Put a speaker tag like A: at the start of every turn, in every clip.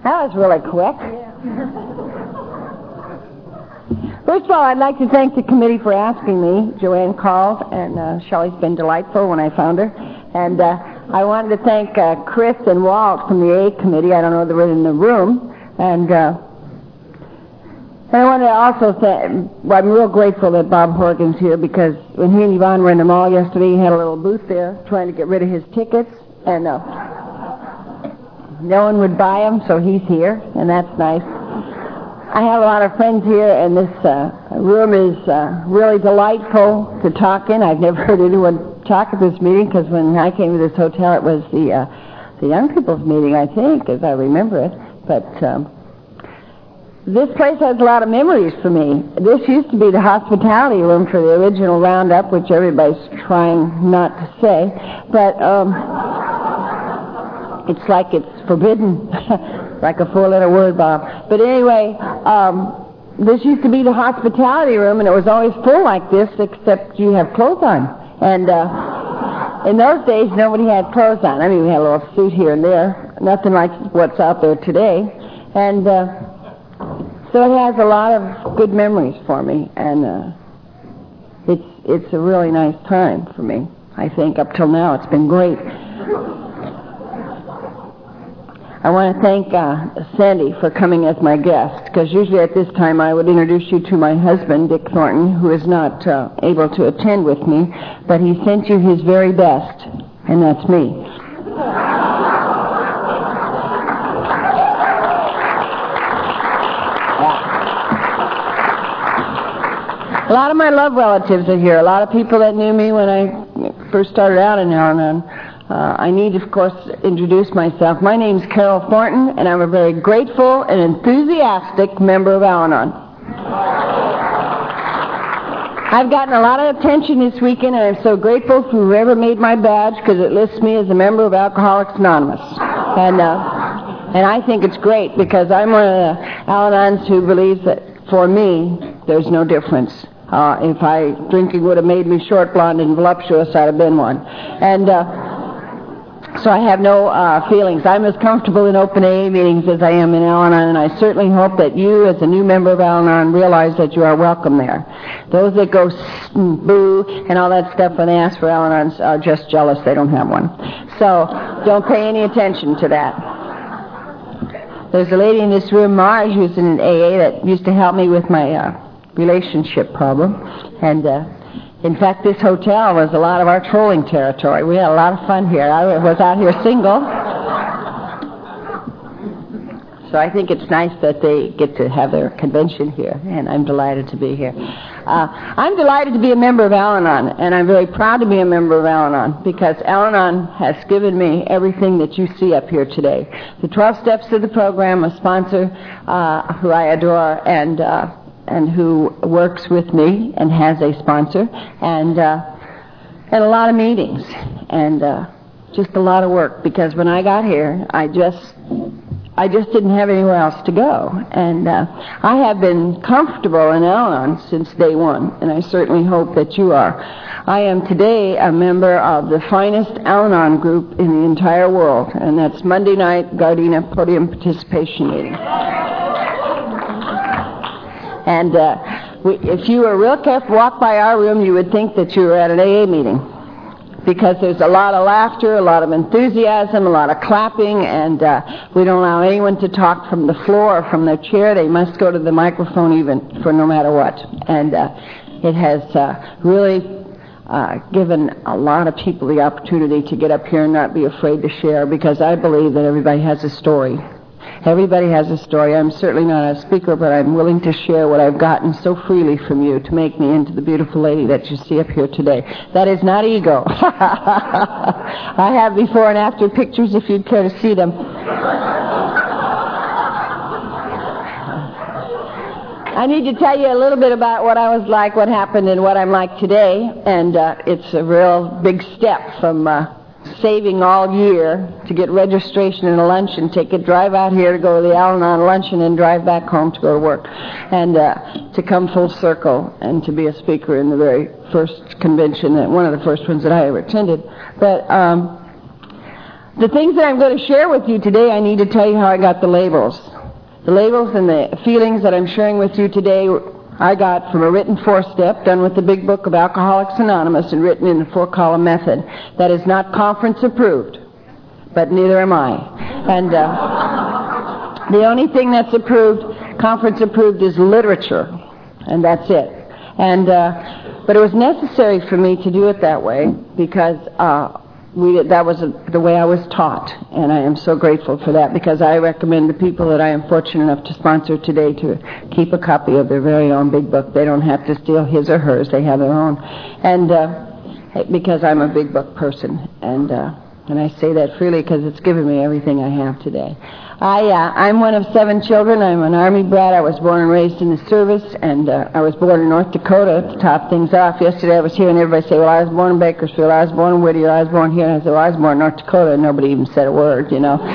A: That was really quick. First of all, I'd like to thank the committee for asking me. Joanne called, and Shelley's been delightful when I found her. And I wanted to thank Chris and Walt from the A committee. I don't know if they're in the room. And I wanted to also say, well, I'm real grateful that Bob Horgan's here, because when he and Yvonne were in the mall yesterday, he had a little booth there trying to get rid of his tickets. And no one would buy them, so he's here, and that's nice. I have a lot of friends here, and this room is really delightful to talk in. I've never heard anyone talk at this meeting, because when I came to this hotel, it was the young people's meeting, I think, as I remember it. But this place has a lot of memories for me. This used to be the hospitality room for the original Roundup, which everybody's trying not to say. But it's like it's forbidden, like a four-letter word, Bob. But anyway, this used to be the hospitality room, and it was always full like this, except you have clothes on. And in those days, nobody had clothes on. I mean, we had a little suit here and there, nothing like what's out there today. And so it has a lot of good memories for me, and it's a really nice time for me. I think up till now it's been great. I want to thank Sandy for coming as my guest, because usually at this time I would introduce you to my husband, Dick Thornton, who is not able to attend with me, but he sent you his very best, and that's me. A lot of my love relatives are here, a lot of people that knew me when I first started out in Al-Anon. I need, of course, to introduce myself. My name's Carol Thornton, and I'm a very grateful and enthusiastic member of Al-Anon. I've gotten a lot of attention this weekend, and I'm so grateful for whoever made my badge, because it lists me as a member of Alcoholics Anonymous. And I think it's great, because I'm one of the Al-Anons who believes that, for me, there's no difference. If drinking would have made me short, blonde, and voluptuous, I'd have been one. And so I have no feelings. I'm as comfortable in open AA meetings as I am in Al-Anon, and I certainly hope that you, as a new member of Al-Anon, realize that you are welcome there. Those that go boo and all that stuff when they ask for Al-Anons are just jealous they don't have one. So don't pay any attention to that. There's a lady in this room, Marge, who's in AA, that used to help me with my relationship problem. And in fact, this hotel was a lot of our trolling territory. We had a lot of fun here. I was out here single. So I think it's nice that they get to have their convention here, and I'm delighted to be here. I'm delighted to be a member of Al-Anon, and I'm very proud to be a member of Al-Anon, because Al-Anon has given me everything that you see up here today. The 12 steps of the program, a sponsor who I adore, and who works with me and has a sponsor, and a lot of meetings, and just a lot of work, because when I got here, I just didn't have anywhere else to go. And I have been comfortable in Al-Anon since day one, and I certainly hope that you are. I am today a member of the finest Al-Anon group in the entire world, and that's Monday night Gardena Podium Participation Meeting. And if you were real careful, walk by our room, you would think that you were at an AA meeting, because there's a lot of laughter, a lot of enthusiasm, a lot of clapping, and we don't allow anyone to talk from the floor or from their chair. They must go to the microphone even for no matter what. And it has really given a lot of people the opportunity to get up here and not be afraid to share, because I believe that everybody has a story. Everybody has a story. I'm certainly not a speaker, but I'm willing to share what I've gotten so freely from you to make me into the beautiful lady that you see up here today. That is not ego. I have before and after pictures if you'd care to see them. I need to tell you a little bit about what I was like, what happened, and what I'm like today, and it's a real big step from saving all year to get registration and a luncheon ticket, drive out here to go to the Al-Anon luncheon, and drive back home to go to work, and to come full circle and to be a speaker in the very first convention, one of the first ones that I ever attended. But The things that I'm going to share with you today, I need to tell you how I got the labels. The labels and the feelings that I'm sharing with you today, I got from a written 4-step done with the Big Book of Alcoholics Anonymous and written in the 4-column method. That is not conference approved, but neither am I. And the only thing that's approved, conference approved, is literature, and that's it. And but it was necessary for me to do it that way because that was the way I was taught, and I am so grateful for that because I recommend the people that I am fortunate enough to sponsor today to keep a copy of their very own Big Book. They don't have to steal his or hers; they have their own, and because I'm a Big Book person, and I say that freely because it's given me everything I have today. I'm one of 7 children. I'm an Army brat. I was born and raised in the service, and I was born in North Dakota to top things off. Yesterday I was hearing everybody say, well, I was born in Bakersfield, I was born in Whittier, I was born here. And I said, well, I was born in North Dakota, and nobody even said a word, you know.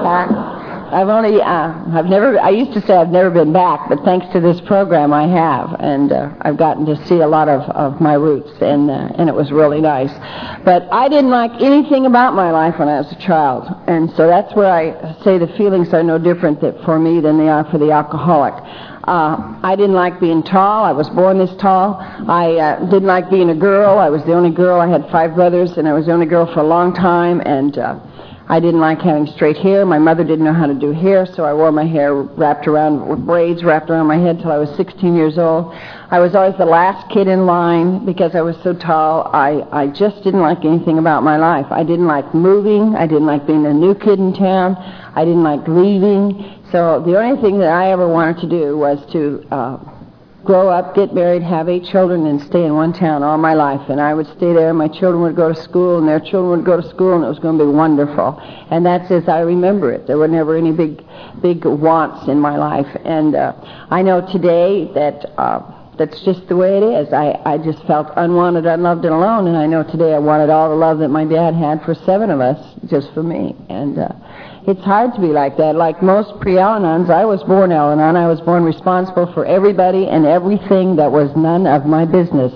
A: I used to say I've never been back, but thanks to this program I have, and I've gotten to see a lot of my roots, and it was really nice. But I didn't like anything about my life when I was a child, and so that's where I say the feelings are no different for me than they are for the alcoholic. I didn't like being tall. I was born this tall. I didn't like being a girl. I was the only girl. I had 5 brothers, and I was the only girl for a long time, and I didn't like having straight hair. My mother didn't know how to do hair, so I wore my hair wrapped around with braids wrapped around my head till I was 16 years old. I was always the last kid in line because I was so tall. I just didn't like anything about my life. I didn't like moving. I didn't like being a new kid in town. I didn't like leaving. So the only thing that I ever wanted to do was to grow up, get married, have 8 children, and stay in one town all my life. And I would stay there. My children would go to school, and their children would go to school, and it was going to be wonderful. And that's as I remember it. There were never any big wants in my life. And I know today that that's just the way it is. I just felt unwanted, unloved, and alone. And I know today I wanted all the love that my dad had for 7 of us, just for me. And it's hard to be like that. Like most pre-Al-Anons, I was born Al-Anon. I was born responsible for everybody and everything that was none of my business.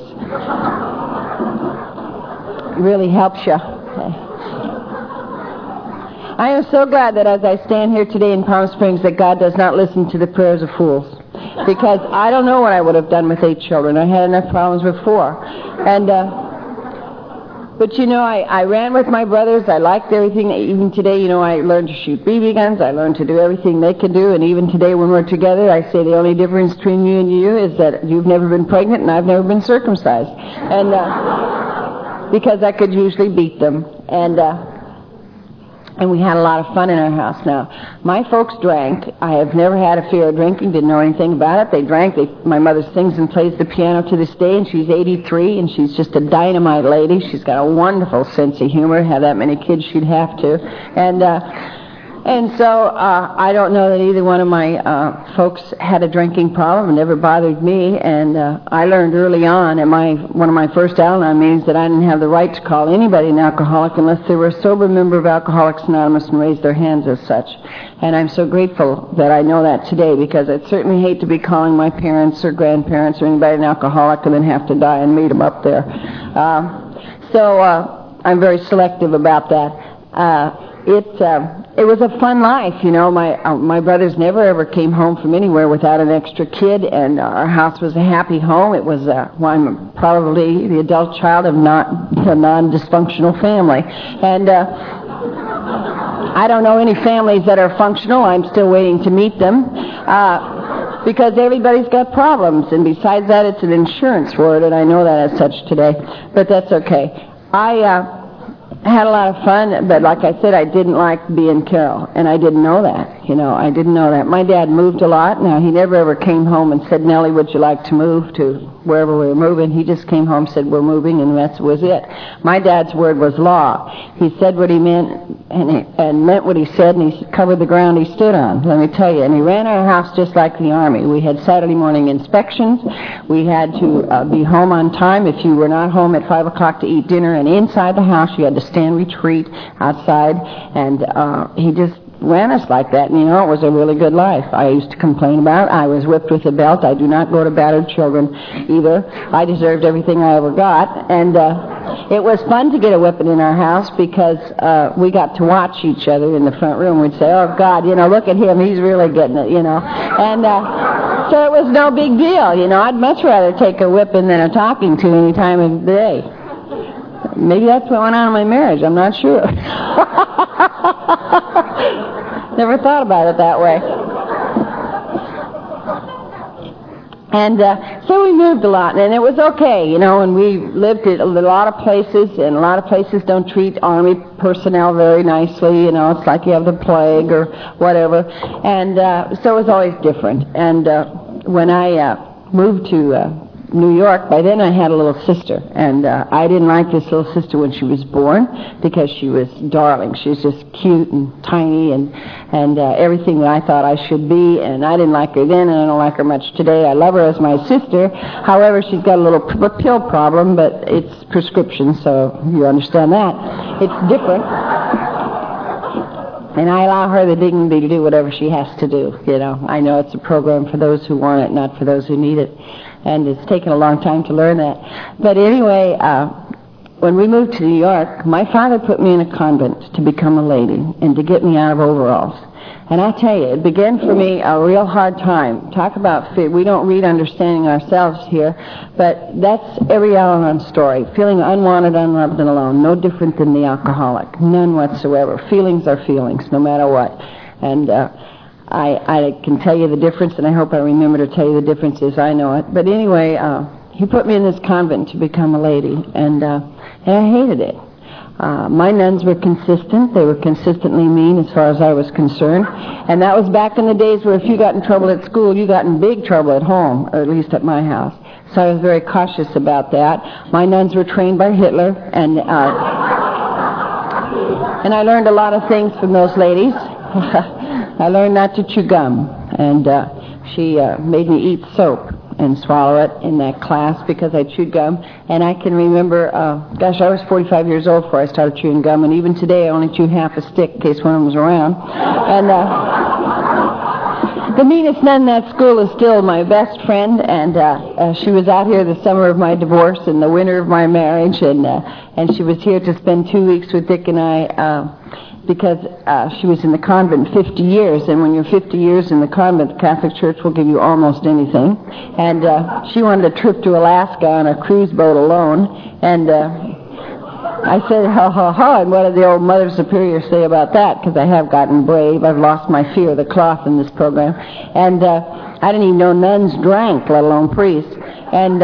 A: It really helps you. I am so glad that as I stand here today in Palm Springs that God does not listen to the prayers of fools. Because I don't know what I would have done with 8 children. I had enough problems with 4. And but, you know, I ran with my brothers. I liked everything. Even today, you know, I learned to shoot BB guns. I learned to do everything they could do. And even today when we're together, I say the only difference between you and you is that you've never been pregnant and I've never been circumcised. And because I could usually beat them. And we had a lot of fun in our house. Now, my folks drank. I have never had a fear of drinking, didn't know anything about it. They drank. My mother sings and plays the piano to this day, and she's 83, and she's just a dynamite lady. She's got a wonderful sense of humor. Have that many kids, she'd have to. And so I don't know that either one of my folks had a drinking problem. It never bothered me. And I learned early on at one of my first Al-Anon meetings that I didn't have the right to call anybody an alcoholic unless they were a sober member of Alcoholics Anonymous and raised their hands as such. And I'm so grateful that I know that today because I'd certainly hate to be calling my parents or grandparents or anybody an alcoholic and then have to die and meet them up there. So I'm very selective about that. It was a fun life, you know. My brothers never ever came home from anywhere without an extra kid, and our house was a happy home. It was I'm probably the adult child of not a non-dysfunctional family, and I don't know any families that are functional. I'm still waiting to meet them because everybody's got problems, and besides that, it's an insurance word, and I know that as such today, but that's okay. I had a lot of fun, but like I said, I didn't like being Carol, and I didn't know that. You know, I didn't know that. My dad moved a lot. Now, he never ever came home and said, Nellie, would you like to move to wherever we were moving? He just came home and said, we're moving, and that was it. My dad's word was law. He said what he meant and meant what he said, and he covered the ground he stood on, let me tell you. And he ran our house just like the Army. We had Saturday morning inspections. We had to be home on time. If you were not home at 5 o'clock to eat dinner, and inside the house you had to stand retreat outside, and he just ran us like that, and it was a really good life. I used to complain about it. I was whipped with a belt. I do not go to battered children either. I deserved everything I ever got, and it was fun to get a whipping in our house because we got to watch each other in the front room. We'd say, oh, God, look at him. He's really getting it, And so it was no big deal, I'd much rather take a whipping than a talking to any time of the day. Maybe that's what went on in my marriage. I'm not sure. Never thought about it that way. And so we moved a lot, and it was okay, and we lived at a lot of places, and a lot of places don't treat Army personnel very nicely, it's like you have the plague or whatever, and so it was always different. And when I moved to New York, by then I had a little sister, and I didn't like this little sister when she was born because she was darling. She was just cute and tiny and everything that I thought I should be, and I didn't like her then, and I don't like her much today. I love her as my sister. However, she's got a little pill problem, but it's prescription, so you understand that. It's different. And I allow her the dignity to do whatever she has to do, I know it's a program for those who want it, not for those who need it. And it's taken a long time to learn that. But anyway, when we moved to New York, my father put me in a convent to become a lady and to get me out of overalls. And I tell you, it began for me a real hard time. Talk about fear. We don't read Understanding Ourselves here, but that's every Al-Anon story. Feeling unwanted, unloved, and alone. No different than the alcoholic. None whatsoever. Feelings are feelings, no matter what. And I can tell you the difference, and I hope I remember to tell you the difference as I know it. But anyway, he put me in this convent to become a lady, and I hated it. My nuns were consistent. They were consistently mean as far as I was concerned. And that was back in the days where if you got in trouble at school, you got in big trouble at home, or at least at my house. So I was very cautious about that. My nuns were trained by Hitler, and I learned a lot of things from those ladies. I learned not to chew gum, and she made me eat soap and swallow it in that class because I chewed gum. And I can remember, I was 45 years old before I started chewing gum, and even today I only chew half a stick in case one of them was around. And the meanest nun in that school is still my best friend, and she was out here the summer of my divorce and the winter of my marriage, and she was here to spend 2 weeks with Dick and I, because she was in the convent 50 years, and when you're 50 years in the convent, the Catholic Church will give you almost anything. And she wanted a trip to Alaska on a cruise boat alone, and I said, ha, ha, ha, and what did the old Mother Superior say about that? Because I have gotten brave. I've lost my fear of the cloth in this program. And I didn't even know nuns drank, let alone priests. And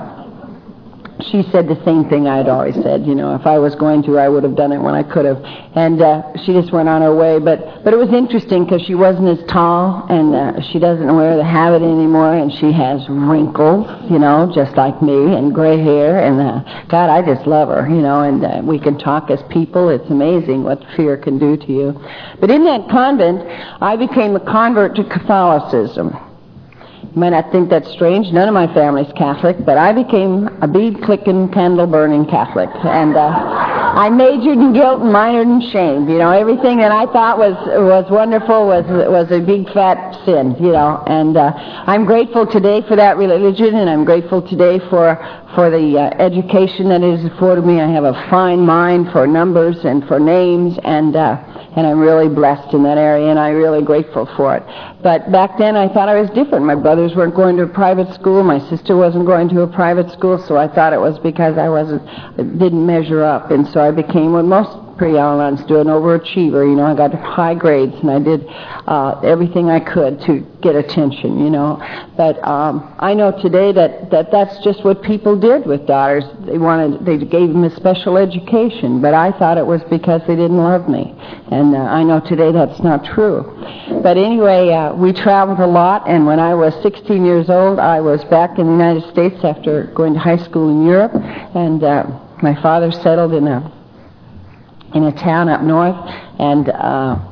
A: she said the same thing I'd always said. If I was going to, I would have done it when I could have. And she just went on her way. But it was interesting because she wasn't as tall, and she doesn't wear the habit anymore, and she has wrinkles, just like me, and gray hair. And God, I just love her, and we can talk as people. It's amazing what fear can do to you. But in that convent, I became a convert to Catholicism. You might not think that's strange. None of my family's Catholic, but I became a bead-clicking, candle-burning Catholic. And I majored in guilt and minored in shame. Everything that I thought was wonderful was a big fat sin, And I'm grateful today for that religion, and I'm grateful today for the education that it has afforded me. I have a fine mind for numbers and for names, and I'm really blessed in that area, and I'm really grateful for it. But back then I thought I was different. My brothers weren't going to a private school. My sister wasn't going to a private school, so I thought it was because I didn't measure up. And so I became what most pre-Al-Anons do, an overachiever. I got high grades, and I did everything I could to get attention, But I know today that that's just what people did with daughters. They gave them a special education, but I thought it was because they didn't love me. And I know today that's not true. But anyway, we traveled a lot, and when I was 16 years old, I was back in the United States after going to high school in Europe, and my father settled in a town up north, and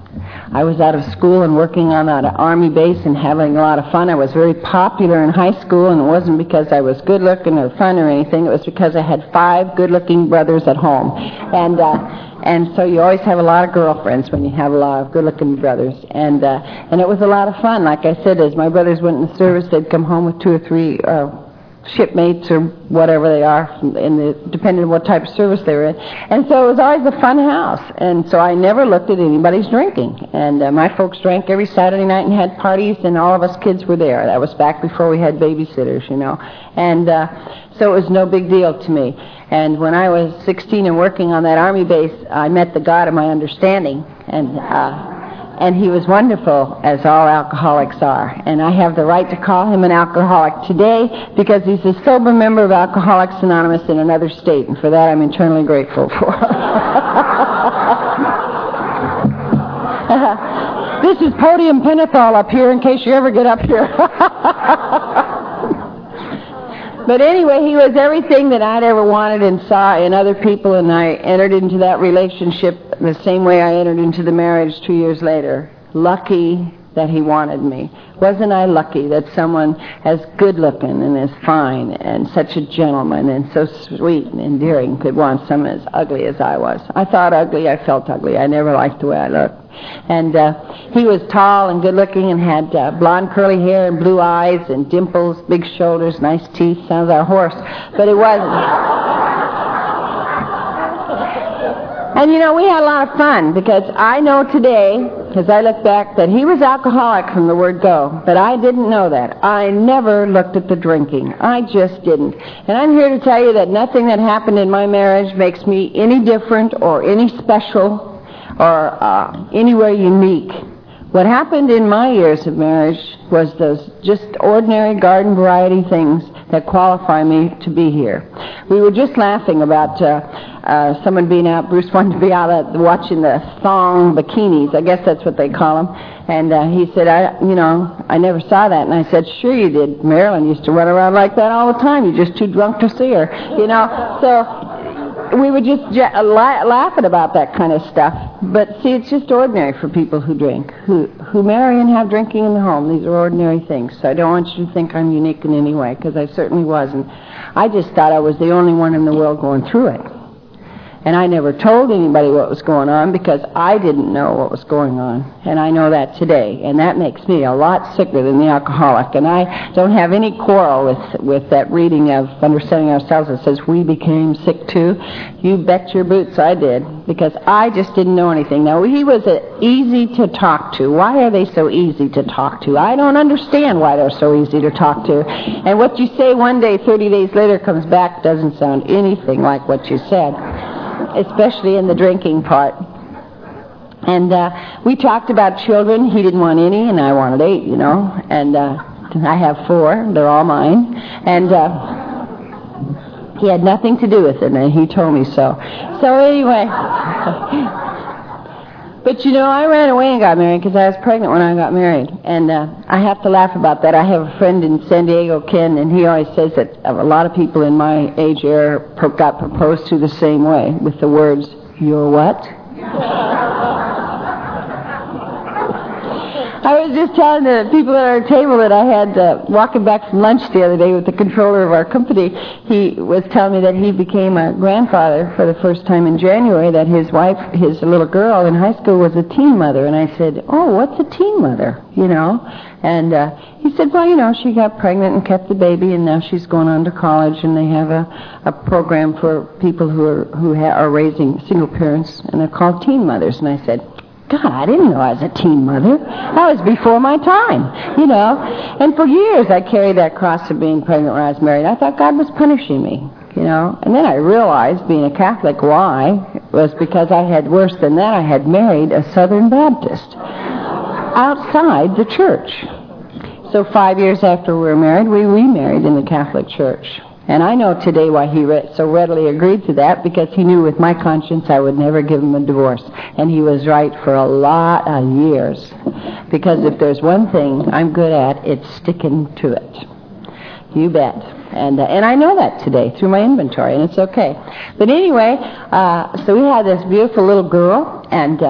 A: I was out of school and working on an Army base and having a lot of fun. I was very popular in high school, and it wasn't because I was good-looking or fun or anything. It was because I had 5 good-looking brothers at home. And so you always have a lot of girlfriends when you have a lot of good-looking brothers. And it was a lot of fun. Like I said, as my brothers went in the service, they'd come home with 2 or 3 shipmates or whatever they are, depending on what type of service they were in. And so it was always a fun house. And so I never looked at anybody's drinking. And my folks drank every Saturday night and had parties, and all of us kids were there. That was back before we had babysitters, you know. And so it was no big deal to me. And when I was 16 and working on that Army base, I met the God of my understanding. And he was wonderful, as all alcoholics are. And I have the right to call him an alcoholic today because he's a sober member of Alcoholics Anonymous in another state, and for that I'm eternally grateful for. This is Podium Pentothal up here in case you ever get up here. But anyway, he was everything that I'd ever wanted and saw in other people, and I entered into that relationship the same way I entered into the marriage 2 years later. Lucky that he wanted me. Wasn't I lucky that someone as good-looking and as fine and such a gentleman and so sweet and endearing could want someone as ugly as I was? I thought ugly. I felt ugly. I never liked the way I looked. And he was tall and good-looking and had blonde curly hair and blue eyes and dimples, big shoulders, nice teeth. Sounds like a horse. But it wasn't. And, you know, we had a lot of fun because I know today, as I look back, that he was alcoholic from the word go. But I didn't know that. I never looked at the drinking. I just didn't. And I'm here to tell you that nothing that happened in my marriage makes me any different or any special or anywhere unique. What happened in my years of marriage was those just ordinary garden variety things that qualify me to be here. We were just laughing about someone being out, Bruce wanted to be out watching the thong bikinis, I guess that's what they call them, and he said, I never saw that, and I said, sure you did. Marilyn used to run around like that all the time. You're just too drunk to see her, you know. So we were just laughing about that kind of stuff. But see, it's just ordinary for people who drink, who marry and have drinking in the home. These are ordinary things. So I don't want you to think I'm unique in any way, because I certainly wasn't. I just thought I was the only one in the world going through it. And I never told anybody what was going on because I didn't know what was going on. And I know that today. And that makes me a lot sicker than the alcoholic. And I don't have any quarrel with that reading of Understanding Ourselves that says we became sick too. You bet your boots I did, because I just didn't know anything. Now, he was easy to talk to. Why are they so easy to talk to? I don't understand why they're so easy to talk to. And what you say one day, 30 days later comes back, doesn't sound anything like what you said. Especially in the drinking part. And we talked about children. He didn't want any, and I wanted 8, you know. And I have 4. They're all mine. And he had nothing to do with it, and he told me so. So anyway, but you know, I ran away and got married because I was pregnant when I got married. And I have to laugh about that. I have a friend in San Diego, Ken, and he always says that a lot of people in my age era got proposed to the same way, with the words, "You're what?" I was just telling the people at our table that I had walking back from lunch the other day with the controller of our company. He was telling me that he became a grandfather for the first time in January, that his wife, his little girl in high school, was a teen mother. And I said, oh, what's a teen mother, you know? And he said, well, you know, she got pregnant and kept the baby, and now she's going on to college, and they have a program for people who are raising single parents, and they're called teen mothers. And I said, God, I didn't know I was a teen mother. That was before my time, you know. And for years I carried that cross of being pregnant when I was married. I thought God was punishing me, you know. And then I realized, being a Catholic, why? It was because I had, worse than that, I had married a Southern Baptist outside the church. So 5 years after we were married, we remarried in the Catholic Church. And I know today why he so readily agreed to that, because he knew with my conscience I would never give him a divorce. And he was right for a lot of years. Because if there's one thing I'm good at, it's sticking to it. You bet. And I know that today through my inventory, and it's okay. But anyway, so we had this beautiful little girl, and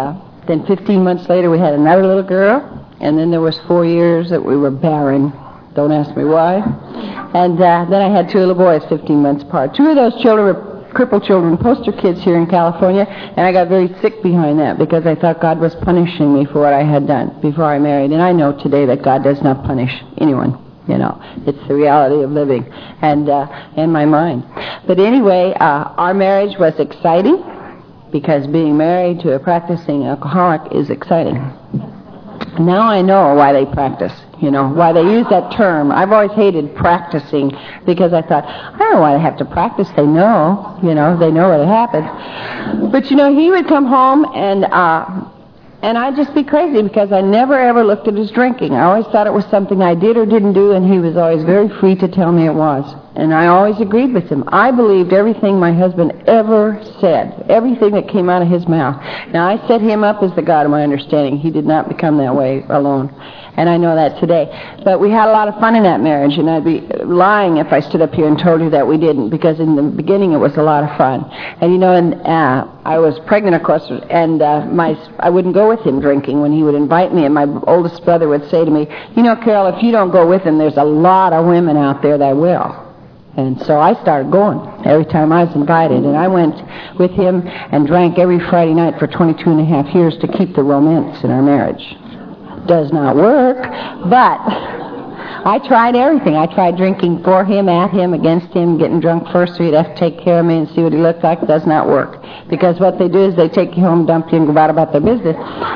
A: Then 15 months later, we had another little girl. And then there was 4 years that we were barren. Don't ask me why. And then I had 2 little boys 15 months apart. 2 of those children were crippled children, poster kids here in California, and I got very sick behind that because I thought God was punishing me for what I had done before I married. And I know today that God does not punish anyone. You know, it's the reality of living and in my mind. But anyway, our marriage was exciting because being married to a practicing alcoholic is exciting. Now I know why they practice, you know, why they use that term. I've always hated practicing because I thought, I don't know why they have to practice. They know, you know, they know what happens. But, you know, he would come home and I'd just be crazy because I never ever looked at his drinking. I always thought it was something I did or didn't do, and he was always very free to tell me it was. And I always agreed with him. I believed everything my husband ever said, everything that came out of his mouth. Now, I set him up as the God of my understanding. He did not become that way alone. And I know that today. But we had a lot of fun in that marriage, and I'd be lying if I stood up here and told you that we didn't, because in the beginning it was a lot of fun. And, you know, I was pregnant, of course, and I wouldn't go with him drinking when he would invite me, and my oldest brother would say to me, you know, Carol, if you don't go with him, there's a lot of women out there that will. And so I started going every time I was invited. And I went with him and drank every Friday night for 22 and a half years to keep the romance in our marriage. Does not work, but I tried everything. I tried drinking for him, at him, against him, getting drunk first so he'd have to take care of me and see what he looked like. It does not work. Because what they do is they take you home, dump you, and go about their business.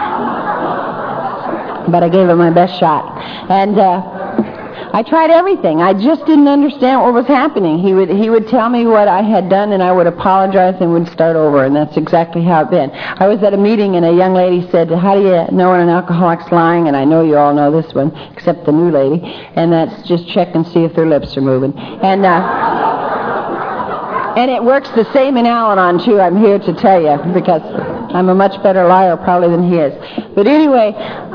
A: But I gave it my best shot. And I tried everything. I just didn't understand what was happening. He would tell me what I had done, and I would apologize and would start over, and that's exactly how it's been. I was at a meeting, and a young lady said, how do you know when an alcoholic's lying? And I know you all know this one, except the new lady, and that's just check and see if their lips are moving. And it works the same in Al-Anon, too, I'm here to tell you, because I'm a much better liar probably than he is. But anyway,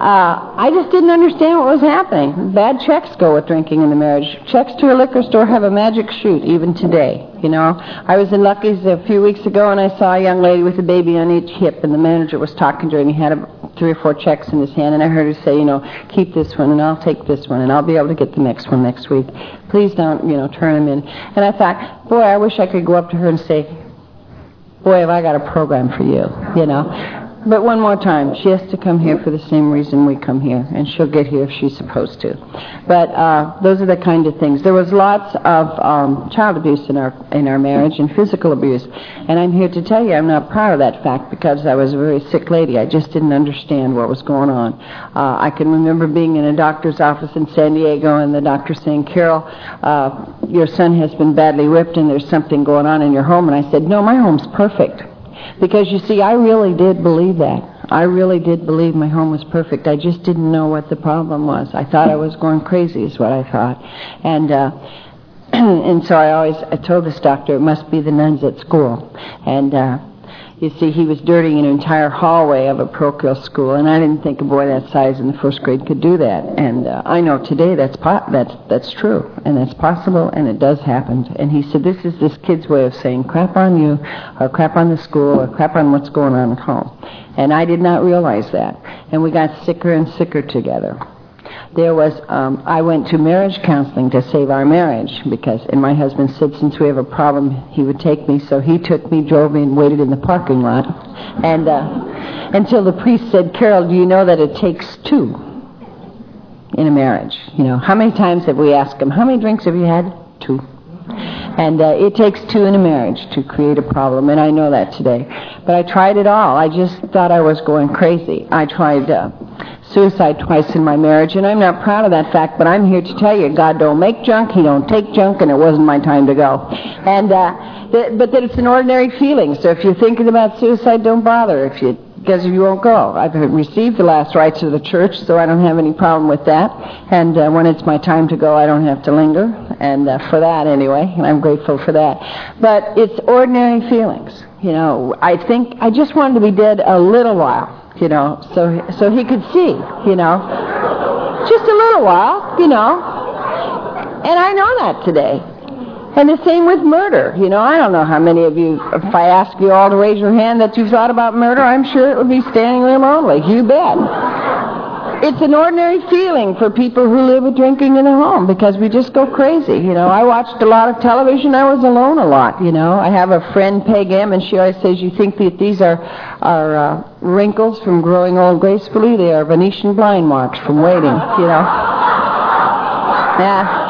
A: I just didn't understand what was happening. Bad checks go with drinking in the marriage. Checks to a liquor store have a magic shoot, even today. You know, I was in Lucky's a few weeks ago, and I saw a young lady with a baby on each hip, and the manager was talking to her, and he had 3 or 4 checks in his hand, and I heard her say, you know, keep this one, and I'll take this one, and I'll be able to get the next one next week. Please don't, you know, turn them in. And I thought, boy, I wish I could go up to her and say, boy, have I got a program for you, you know. But one more time, she has to come here for the same reason we come here, and she'll get here if she's supposed to. But those are the kind of things. There was lots of child abuse in our marriage and physical abuse, and I'm here to tell you I'm not proud of that fact because I was a very sick lady. I just didn't understand what was going on. I can remember being in a doctor's office in San Diego, and the doctor saying, Carol, your son has been badly whipped, and there's something going on in your home. And I said, no, my home's perfect. Because, you see, I really did believe that. I really did believe my home was perfect. I just didn't know what the problem was. I thought I was going crazy is what I thought. And and so I told this doctor it must be the nuns at school. And you see, he was dirtying an entire hallway of a parochial school, and I didn't think a boy that size in the first grade could do that. And I know today that's true, and that's possible, and it does happen. And he said, this is this kid's way of saying crap on you, or crap on the school, or crap on what's going on at home. And I did not realize that. And we got sicker and sicker together. There was, I went to marriage counseling to save our marriage and my husband said since we have a problem, he would take me. So he took me, drove me, and waited in the parking lot. And until the priest said, Carol, do you know that it takes 2 in a marriage? You know, how many times have we asked him, how many drinks have you had? 2. And it takes 2 in a marriage to create a problem, and I know that today. But I tried it all. I just thought I was going crazy. I tried suicide twice in my marriage, and I'm not proud of that fact, but I'm here to tell you, God don't make junk, He don't take junk, and it wasn't my time to go. And but that it's an ordinary feeling, so if you're thinking about suicide, don't bother, because you won't go. I've received the last rites of the church, so I don't have any problem with that. And when it's my time to go, I don't have to linger, and for that anyway, and I'm grateful for that. But it's ordinary feelings, you know. I think I just wanted to be dead a little while, you know, so he could see, you know, just a little while, you know. And I know that today. And the same with murder. You know, I don't know how many of you, if I ask you all to raise your hand that you've thought about murder, I'm sure it would be standing room only. You bet. It's an ordinary feeling for people who live with drinking in the home because we just go crazy. You know, I watched a lot of television. I was alone a lot, you know. I have a friend, Peg M, and she always says, you think that these are wrinkles from growing old gracefully? They are Venetian blind marks from waiting, you know. Yeah.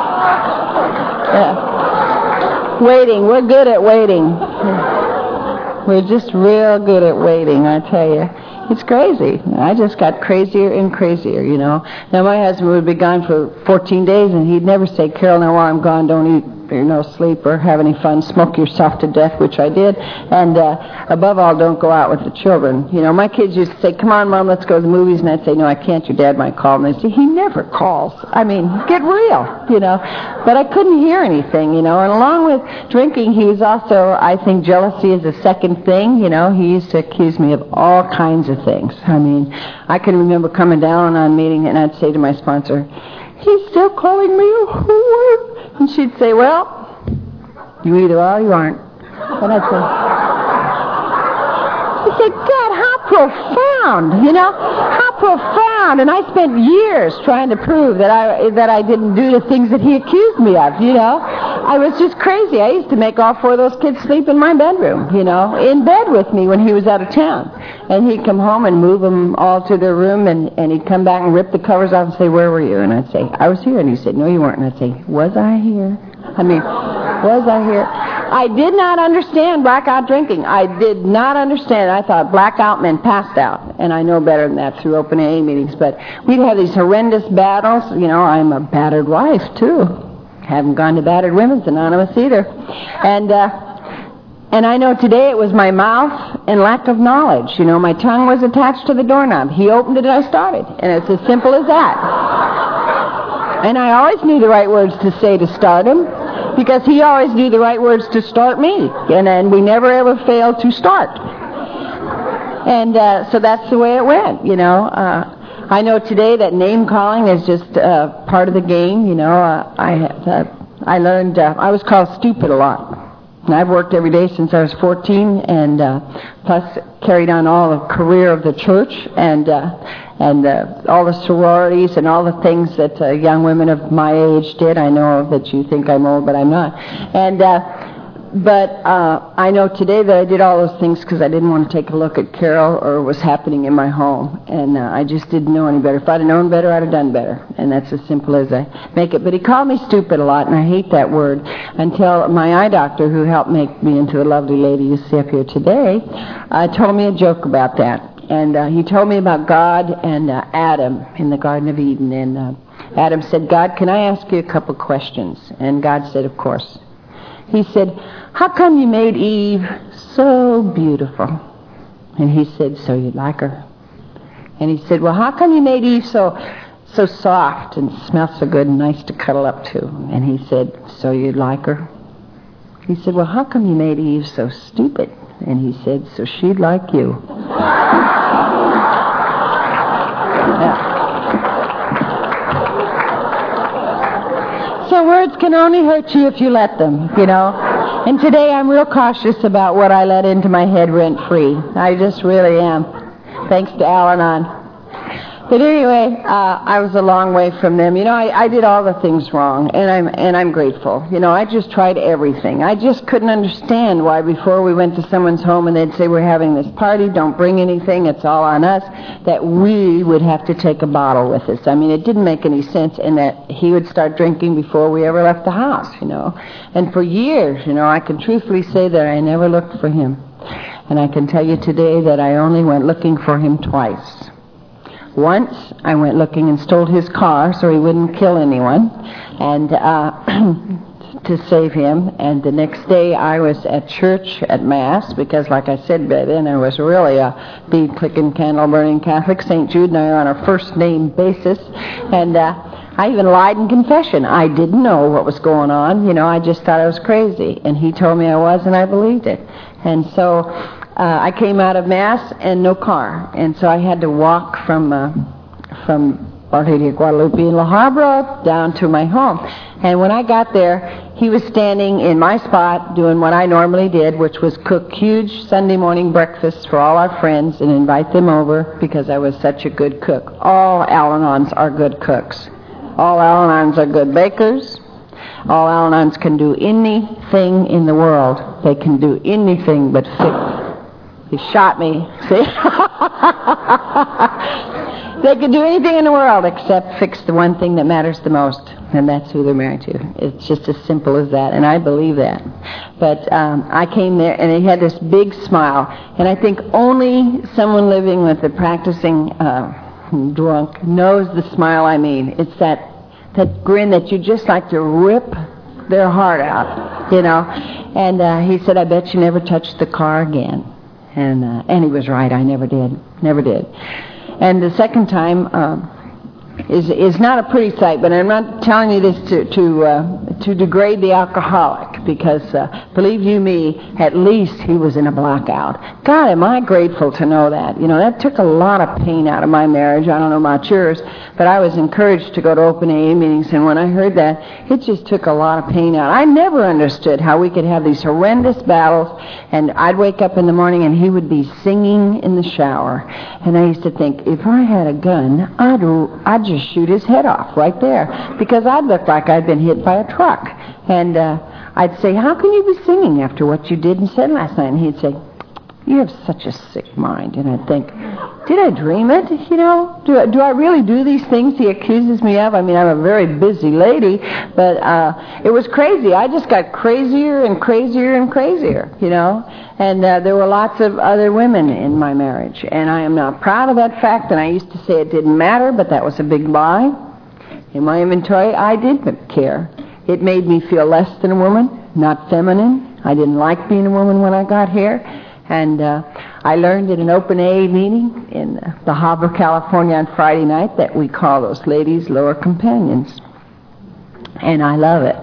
A: Waiting. We're good at waiting. We're just real good at waiting, I tell you. It's crazy. I just got crazier and crazier, you know. Now, my husband would be gone for 14 days, and he'd never say, Carol, now while I'm gone, don't eat or no sleep or have any fun. Smoke yourself to death, which I did. And above all, don't go out with the children. You know, my kids used to say, come on, Mom, let's go to the movies. And I'd say, no, I can't. Your dad might call. And they'd say, he never calls. I mean, get real, you know. But I couldn't hear anything, you know. And along with drinking, he was also, I think, jealousy is a second thing, you know. He used to accuse me of all kinds of things. I mean, I can remember coming down on a meeting, and I'd say to my sponsor, he's still calling me a whore. And she'd say, well, you either are or you aren't. And I'd say, God, how profound, you know, how profound. And I spent years trying to prove that I didn't do the things that he accused me of, you know. I was just crazy. I used to make all four of those kids sleep in my bedroom, you know, in bed with me when he was out of town. And he'd come home and move them all to their room, and he'd come back and rip the covers off and say, where were you? And I'd say, I was here. And he'd say, no, you weren't. And I'd say, was I here? I mean, was I here? I did not understand blackout drinking. I did not understand. I thought blackout meant passed out. And I know better than that through open AA meetings. But we'd have these horrendous battles. You know, I'm a battered wife, too. Haven't gone to Battered Women's Anonymous either. And I know today it was my mouth and lack of knowledge. You know, my tongue was attached to the doorknob. He opened it, I started. And it's as simple as that. And I always knew the right words to say to start him, because he always knew the right words to start me. And we never ever failed to start. And so that's the way it went, you know. I know today that name calling is just part of the game, you know. I learned, I was called stupid a lot. And I've worked every day since I was 14, and plus carried on all the career of the church, and all the sororities and all the things that young women of my age did. I know that you think I'm old, but I'm not. But I know today that I did all those things because I didn't want to take a look at Carol or what was happening in my home. And I just didn't know any better. If I'd have known better, I'd have done better. And that's as simple as I make it. But he called me stupid a lot, and I hate that word, until my eye doctor, who helped make me into the lovely lady you see up here today, told me a joke about that. And he told me about God and Adam in the Garden of Eden. And Adam said, God, can I ask you a couple questions? And God said, of course. He said, how come you made Eve so beautiful? And he said, so you'd like her. And he said, well, how come you made Eve so soft and smells so good and nice to cuddle up to? And he said, so you'd like her. He said, well, how come you made Eve so stupid? And he said, so she'd like you. Yeah. So words can only hurt you if you let them, you know. And today I'm real cautious about what I let into my head rent-free. I just really am. Thanks to Al-Anon. But anyway, I was a long way from them. You know, I did all the things wrong, and I'm grateful. You know, I just tried everything. I just couldn't understand why before we went to someone's home and they'd say, we're having this party, don't bring anything, it's all on us, that we would have to take a bottle with us. I mean, it didn't make any sense, and that he would start drinking before we ever left the house, you know. And for years, you know, I can truthfully say that I never looked for him. And I can tell you today that I only went looking for him twice. Once, I went looking and stole his car so he wouldn't kill anyone, and to save him. And the next day, I was at church at Mass, because, like I said, by then I was really a bead-clicking, candle-burning Catholic. St. Jude and I are on a first-name basis, and I even lied in confession. I didn't know what was going on. You know, I just thought I was crazy. And he told me I was, and I believed it. And so I came out of Mass and no car, and so I had to walk from Our Lady of Guadalupe in La Habra down to my home. And when I got there, he was standing in my spot doing what I normally did, which was cook huge Sunday morning breakfasts for all our friends and invite them over because I was such a good cook. All Al-Anons are good cooks. All Al-Anons are good bakers. All Al-Anons can do anything in the world. They can do anything but fix. He shot me. See? They can do anything in the world except fix the one thing that matters the most, and that's who they're married to. It's just as simple as that, and I believe that. But I came there, and he had this big smile, and I think only someone living with a practicing drunk knows the smile I mean. It's that grin that you just like to rip their heart out, you know. And he said, "I bet you never touched the car again." And he was right. I never did. And the second time is not a pretty sight, but I'm not telling you this to degrade the alcoholic, because believe you me, at least he was in a blackout. God, am I grateful to know that. You know, that took a lot of pain out of my marriage. I don't know about yours, but I was encouraged to go to open AA meetings, and when I heard that, it just took a lot of pain out. I never understood how we could have these horrendous battles, and I'd wake up in the morning and he would be singing in the shower, and I used to think, if I had a gun, I'd just shoot his head off right there, because I'd look like I'd been hit by a truck. And I'd say, "How can you be singing after what you did and said last night?" And he'd say, "You have such a sick mind." And I'd think, did I dream it? You know, do I really do these things he accuses me of? I mean, I'm a very busy lady, but it was crazy. I just got crazier and crazier and crazier, you know. And there were lots of other women in my marriage, and I am not proud of that fact. And I used to say it didn't matter, but that was a big lie. In my inventory, I didn't care. It made me feel less than a woman, not feminine. I didn't like being a woman when I got here. And I learned at an open AA meeting in La Habra, California on Friday night that we call those ladies lower companions. And I love it.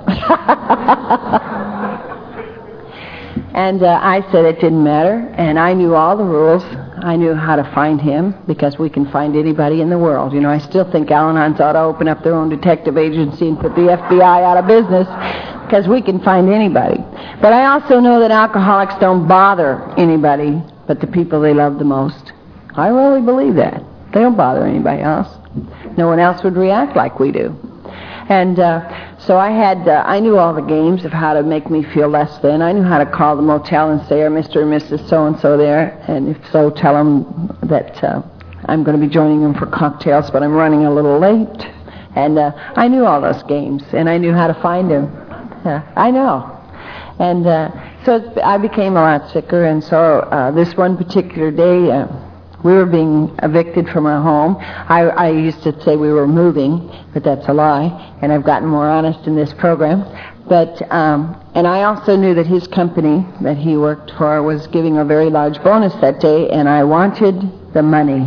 A: And I said it didn't matter, and I knew all the rules. I knew how to find him, because we can find anybody in the world. You know, I still think Al-Anons ought to open up their own detective agency and put the FBI out of business, because we can find anybody. But I also know that alcoholics don't bother anybody but the people they love the most. I really believe that. They don't bother anybody else. No one else would react like we do. And so I knew all the games of how to make me feel less than. I knew how to call the motel and say, "Are Mr. and Mrs. So-and-so there?" And if so, tell them that I'm going to be joining them for cocktails, but I'm running a little late. And I knew all those games, and I knew how to find him. I know. And so I became a lot sicker, and so this one particular day, we were being evicted from our home. I used to say we were moving, but that's a lie, and I've gotten more honest in this program. But and I also knew that his company that he worked for was giving a very large bonus that day, and I wanted the money.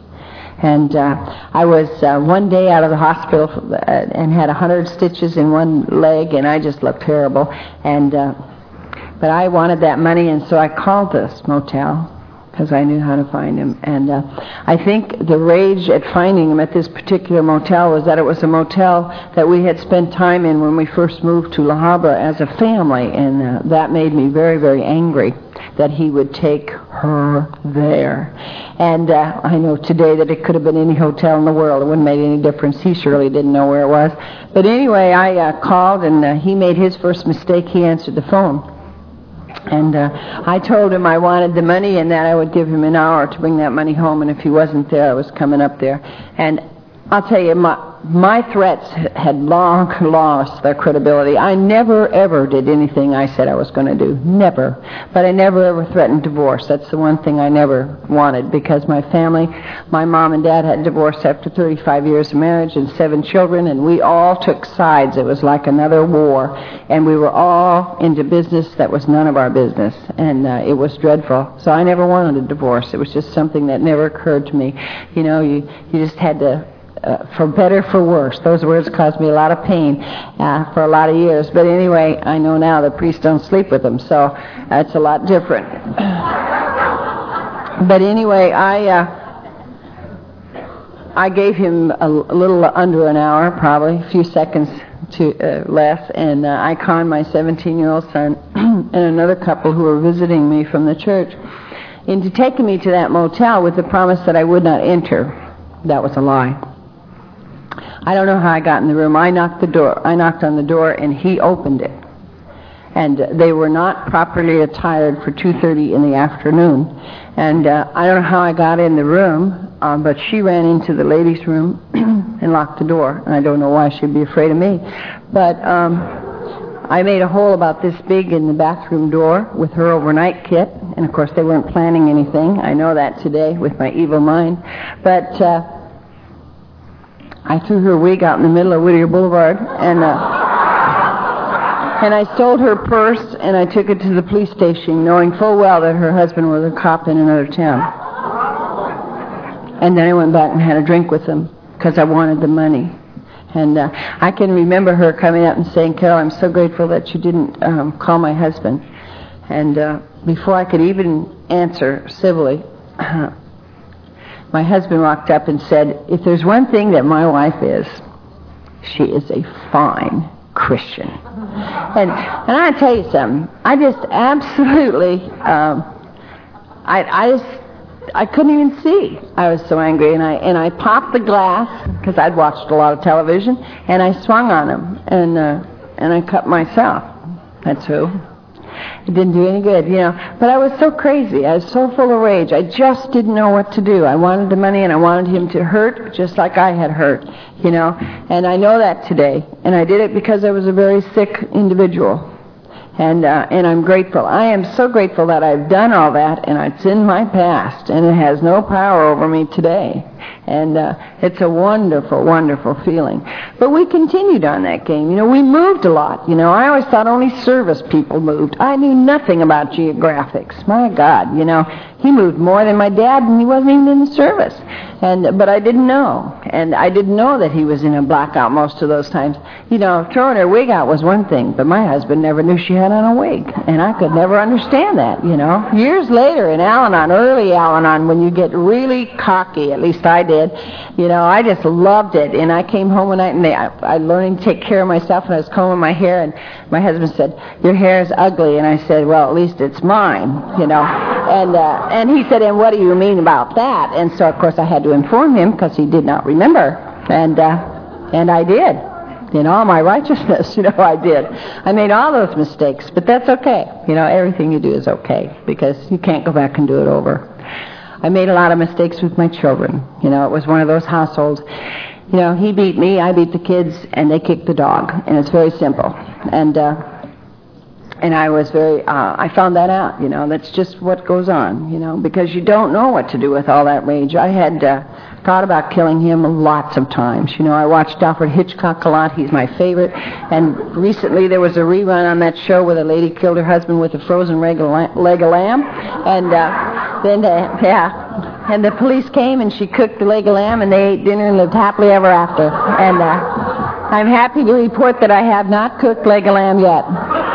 A: And I was one day out of the hospital and had 100 stitches in one leg, and I just looked terrible. And but I wanted that money, and so I called this motel, because I knew how to find him. And I think the rage at finding him at this particular motel was that it was a motel that we had spent time in when we first moved to La Habra as a family, and that made me very, very angry that he would take her there. And I know today that it could have been any hotel in the world. It wouldn't make any difference. He surely didn't know where it was. But anyway, I called, and he made his first mistake. He answered the phone. And I told him I wanted the money and that I would give him an hour to bring that money home, and if he wasn't there, I was coming up there. And I'll tell you, my threats had long lost their credibility. I never, ever did anything I said I was going to do. Never. But I never, ever threatened divorce. That's the one thing I never wanted, because my family, my mom and dad had divorced after 35 years of marriage and 7 children, and we all took sides. It was like another war, and we were all into business that was none of our business, and it was dreadful. So I never wanted a divorce. It was just something that never occurred to me. You know, you just had to... for better, for worse. Those words caused me a lot of pain for a lot of years. But anyway, I know now the priests don't sleep with them, so that's a lot different. But anyway, I gave him a little under an hour, probably a few seconds to less, and I conned my 17-year-old son and another couple who were visiting me from the church into taking me to that motel with the promise that I would not enter. That was a lie. I don't know how I got in the room. I knocked on the door, and he opened it. And they were not properly attired for 2:30 in the afternoon. And I don't know how I got in the room, but she ran into the ladies' room and locked the door. And I don't know why she'd be afraid of me. But I made a hole about this big in the bathroom door with her overnight kit. And, of course, they weren't planning anything. I know that today with my evil mind. But I threw her wig out in the middle of Whittier Boulevard, and I stole her purse, and I took it to the police station, knowing full well that her husband was a cop in another town. And then I went back and had a drink with him, because I wanted the money. And I can remember her coming up and saying, "Carol, I'm so grateful that you didn't call my husband." And before I could even answer civilly, my husband walked up and said, "If there's one thing that my wife is, she is a fine Christian." And I tell you something, I just absolutely, I couldn't even see. I was so angry, and I popped the glass because I'd watched a lot of television, and I swung on him, and I cut myself. That's who. It didn't do any good, But I was so crazy. I was so full of rage. I just didn't know what to do. I wanted the money, and I wanted him to hurt just like I had hurt, And I know that today. And I did it because I was a very sick individual. And I'm grateful. I am so grateful that I've done all that, and it's in my past, and it has no power over me today. And it's a wonderful, wonderful feeling. But we continued on that game. We moved a lot. I always thought only service people moved. I knew nothing about geographics. My God, he moved more than my dad, and he wasn't even in the service. But I didn't know. And I didn't know that he was in a blackout most of those times. Throwing her wig out was one thing, but my husband never knew she had on a wig. And I could never understand that, Years later in Al-Anon, early Al-Anon, when you get really cocky, at least I did, I just loved it. And I came home one night, and I learned to take care of myself, and I was combing my hair, and my husband said, "Your hair is ugly." And I said, "Well, at least it's mine," And he said, "And what do you mean about that?" And so, of course, I had to inform him because he did not remember. And I did. In all my righteousness, I did. I made all those mistakes, but that's okay. Everything you do is okay because you can't go back and do it over. I made a lot of mistakes with my children. It was one of those households. He beat me, I beat the kids, and they kicked the dog. And it's very simple. And I was I found that out, that's just what goes on, because you don't know what to do with all that rage. I had thought about killing him lots of times. I watched Alfred Hitchcock a lot. He's my favorite. And recently there was a rerun on that show where the lady killed her husband with a frozen leg of lamb. And and the police came, and she cooked the leg of lamb, and they ate dinner and lived happily ever after. And I'm happy to report that I have not cooked leg of lamb yet.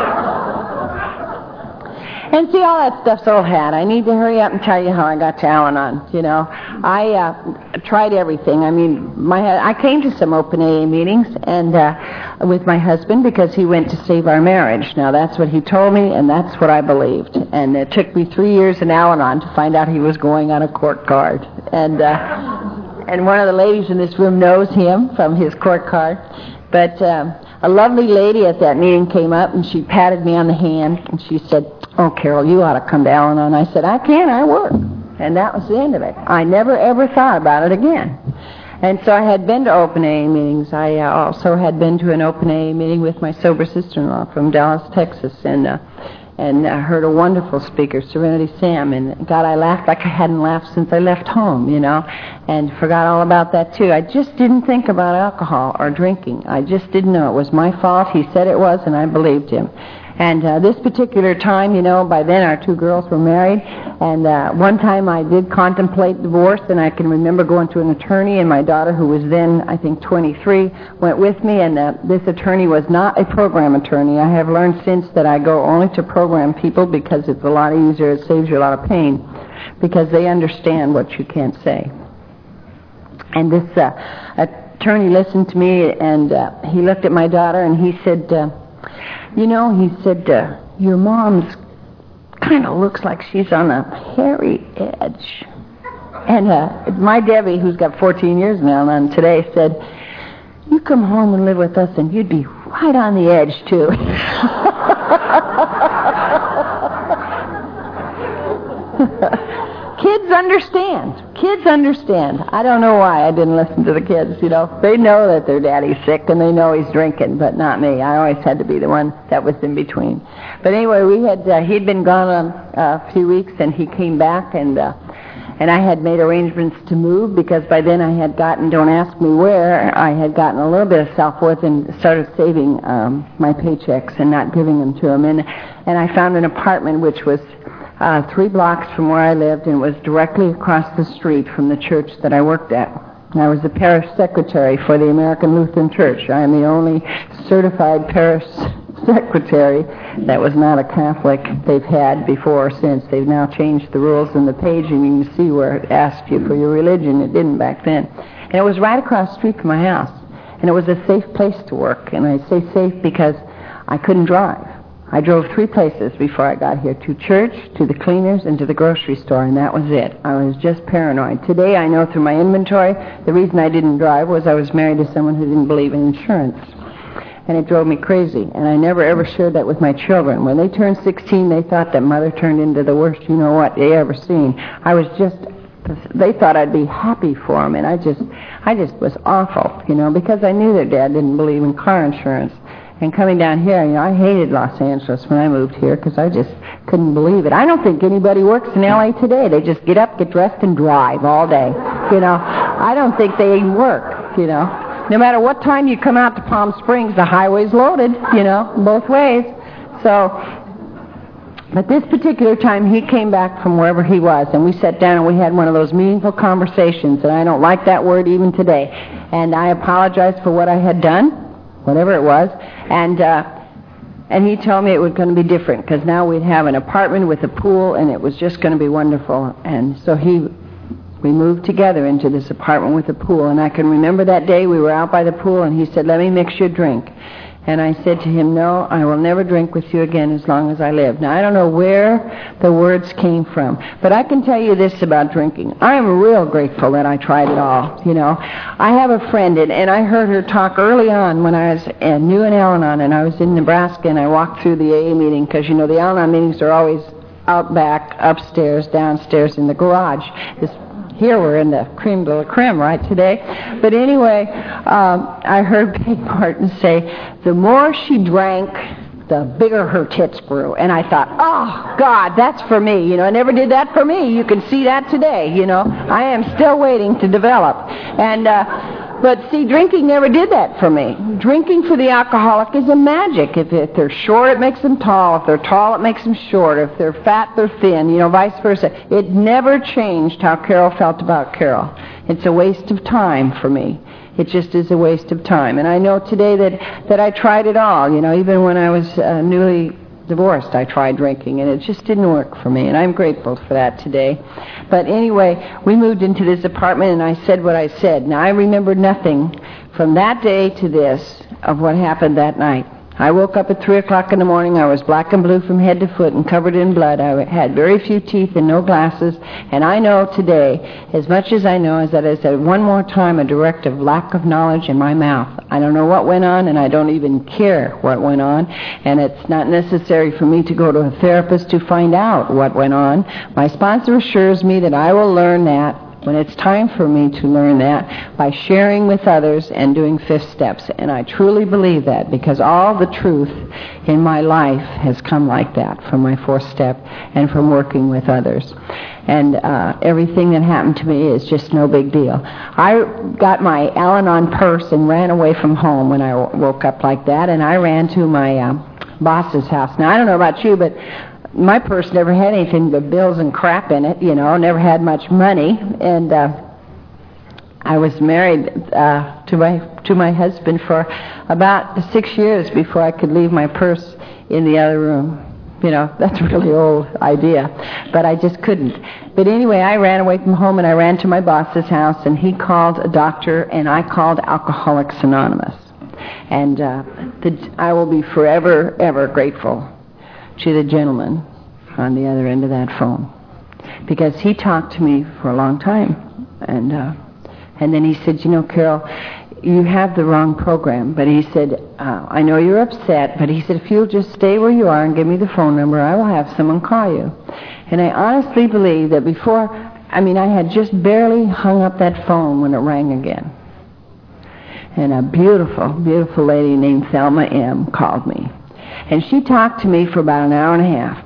A: And see, all that stuff's old hat. I need to hurry up and tell you how I got to Al-Anon. I tried everything. I mean, I came to some open AA meetings and with my husband because he went to save our marriage. Now, that's what he told me, and that's what I believed. And it took me 3 years in Al-Anon to find out he was going on a court card. And one of the ladies in this room knows him from his court card. But a lovely lady at that meeting came up, and she patted me on the hand, and she said, "Oh, Carol, you ought to come to Al-Anon." I said, "I can, I work." And that was the end of it. I never, ever thought about it again. And so I had been to open AA meetings. I also had been to an open AA meeting with my sober sister-in-law from Dallas, Texas, and heard a wonderful speaker, Serenity Sam. And God, I laughed like I hadn't laughed since I left home, and forgot all about that too. I just didn't think about alcohol or drinking. I just didn't know. It was my fault. He said it was, and I believed him. And this particular time, by then our 2 girls were married, and one time I did contemplate divorce, and I can remember going to an attorney, and my daughter, who was then, I think, 23, went with me, and this attorney was not a program attorney. I have learned since that I go only to program people because it's a lot easier, it saves you a lot of pain, because they understand what you can't say. And this attorney listened to me, and he looked at my daughter, and he said, your mom's kind of looks like she's on a hairy edge. And my Debbie, who's got 14 years now, and today said, you come home and live with us, and you'd be right on the edge, too. Kids understand. I don't know why I didn't listen to the kids, They know that their daddy's sick, and they know he's drinking, but not me. I always had to be the one that was in between. But anyway, he'd been gone a few weeks, and he came back, and I had made arrangements to move, because by then I had gotten, don't ask me where, I had gotten a little bit of self-worth and started saving my paychecks and not giving them to him. And I found an apartment which was 3 blocks from where I lived, and was directly across the street from the church that I worked at. I was the parish secretary for the American Lutheran Church. I am the only certified parish secretary that was not a Catholic they've had before or since. They've now changed the rules in the page, and you can see where it asked you for your religion. It didn't back then. And it was right across the street from my house. And it was a safe place to work. And I say safe because I couldn't drive. I drove 3 places before I got here, to church, to the cleaners, and to the grocery store, and that was it. I was just paranoid. Today I know through my inventory the reason I didn't drive was I was married to someone who didn't believe in insurance. And it drove me crazy, and I never ever shared that with my children. When they turned 16, they thought that mother turned into the worst you-know-what they ever seen. They thought I'd be happy for them, and I just was awful, because I knew their dad didn't believe in car insurance. And coming down here, I hated Los Angeles when I moved here because I just couldn't believe it. I don't think anybody works in L.A. today. They just get up, get dressed, and drive all day. I don't think they even work, No matter what time you come out to Palm Springs, the highway's loaded, both ways. But this particular time, he came back from wherever he was, and we sat down and we had one of those meaningful conversations, and I don't like that word even today. And I apologized for what I had done, whatever it was, and he told me it was going to be different because now we'd have an apartment with a pool, and it was just going to be wonderful. And so we moved together into this apartment with a pool, and I can remember that day we were out by the pool, and he said, let me mix you a drink. And I said to him, no, I will never drink with you again as long as I live. Now, I don't know where the words came from, but I can tell you this about drinking. I am real grateful that I tried it all, I have a friend, and I heard her talk early on when I was new in Al-Anon, and I was in Nebraska, and I walked through the AA meeting, because, the Al-Anon meetings are always out back, upstairs, downstairs, in the garage. Here we're in the creme de la creme right today. But anyway, I heard Peg Martin say, the more she drank, the bigger her tits grew. And I thought, oh, God, that's for me. I never did that for me. You can see that today, I am still waiting to develop. But see, drinking never did that for me. Drinking for the alcoholic is a magic. If they're short, it makes them tall. If they're tall, it makes them short. If they're fat, they're thin, vice versa. It never changed how Carol felt about Carol. It's a waste of time for me. It just is a waste of time. And I know today that I tried it all. Even when I was newly divorced, I tried drinking, and it just didn't work for me, and I'm grateful for that today. But anyway, we moved into this apartment, and I said what I said. Now, I remember nothing from that day to this of what happened that night. I woke up at 3 o'clock in the morning. I was black and blue from head to foot and covered in blood. I had very few teeth and no glasses. And I know today, as much as I know, is that I said one more time a directive lack of knowledge in my mouth. I don't know what went on, and I don't even care what went on. And it's not necessary for me to go to a therapist to find out what went on. My sponsor assures me that I will learn that when it's time for me to learn that by sharing with others and doing 5th steps. And I truly believe that because all the truth in my life has come like that from my 4th step and from working with others. And everything that happened to me is just no big deal. I got my Al-Anon purse and ran away from home when I woke up like that, and I ran to my boss's house. Now, I don't know about you, but my purse never had anything but bills and crap in it, never had much money. And I was married to my husband for about 6 years before I could leave my purse in the other room. That's a really old idea, but I just couldn't. But anyway, I ran away from home and I ran to my boss's house, and he called a doctor, and I called Alcoholics Anonymous. And I will be forever, ever grateful to the gentleman on the other end of that phone, because he talked to me for a long time. And then he said, Carol, you have the wrong program. But he said, I know you're upset, but he said, if you'll just stay where you are and give me the phone number, I will have someone call you. And I honestly believe that I had just barely hung up that phone when it rang again. And a beautiful, beautiful lady named Thelma M. called me. And she talked to me for about an hour and a half.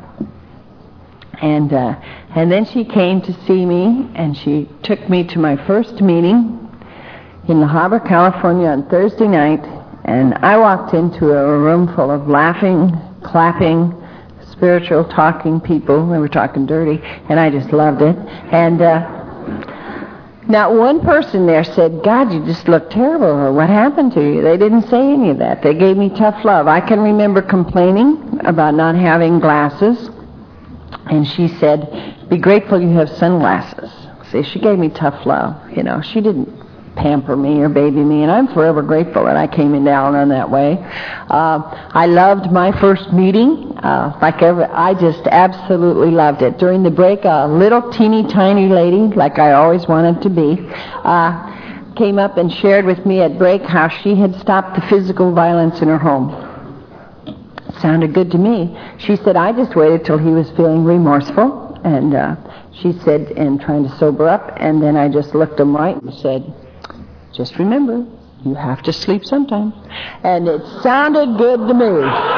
A: And then she came to see me, and she took me to my first meeting in La Habra, California on Thursday night, and I walked into a room full of laughing, clapping, spiritual talking people. They were talking dirty, and I just loved it. And not one person there said, God, you just look terrible, or what happened to you? They didn't say any of that. They gave me tough love. I can remember complaining about not having glasses, and she said, be grateful you have sunglasses. See, she gave me tough love. She didn't pamper me or baby me, and I'm forever grateful that I came into Al-Anon that way. I loved my first meeting. I just absolutely loved it. During the break, a little teeny tiny lady, like I always wanted to be, came up and shared with me at break how she had stopped the physical violence in her home. It sounded good to me. She said, I just waited till he was feeling remorseful, and she said, and trying to sober up, and then I just looked him right and said, just remember, you have to sleep sometime. And it sounded good to me.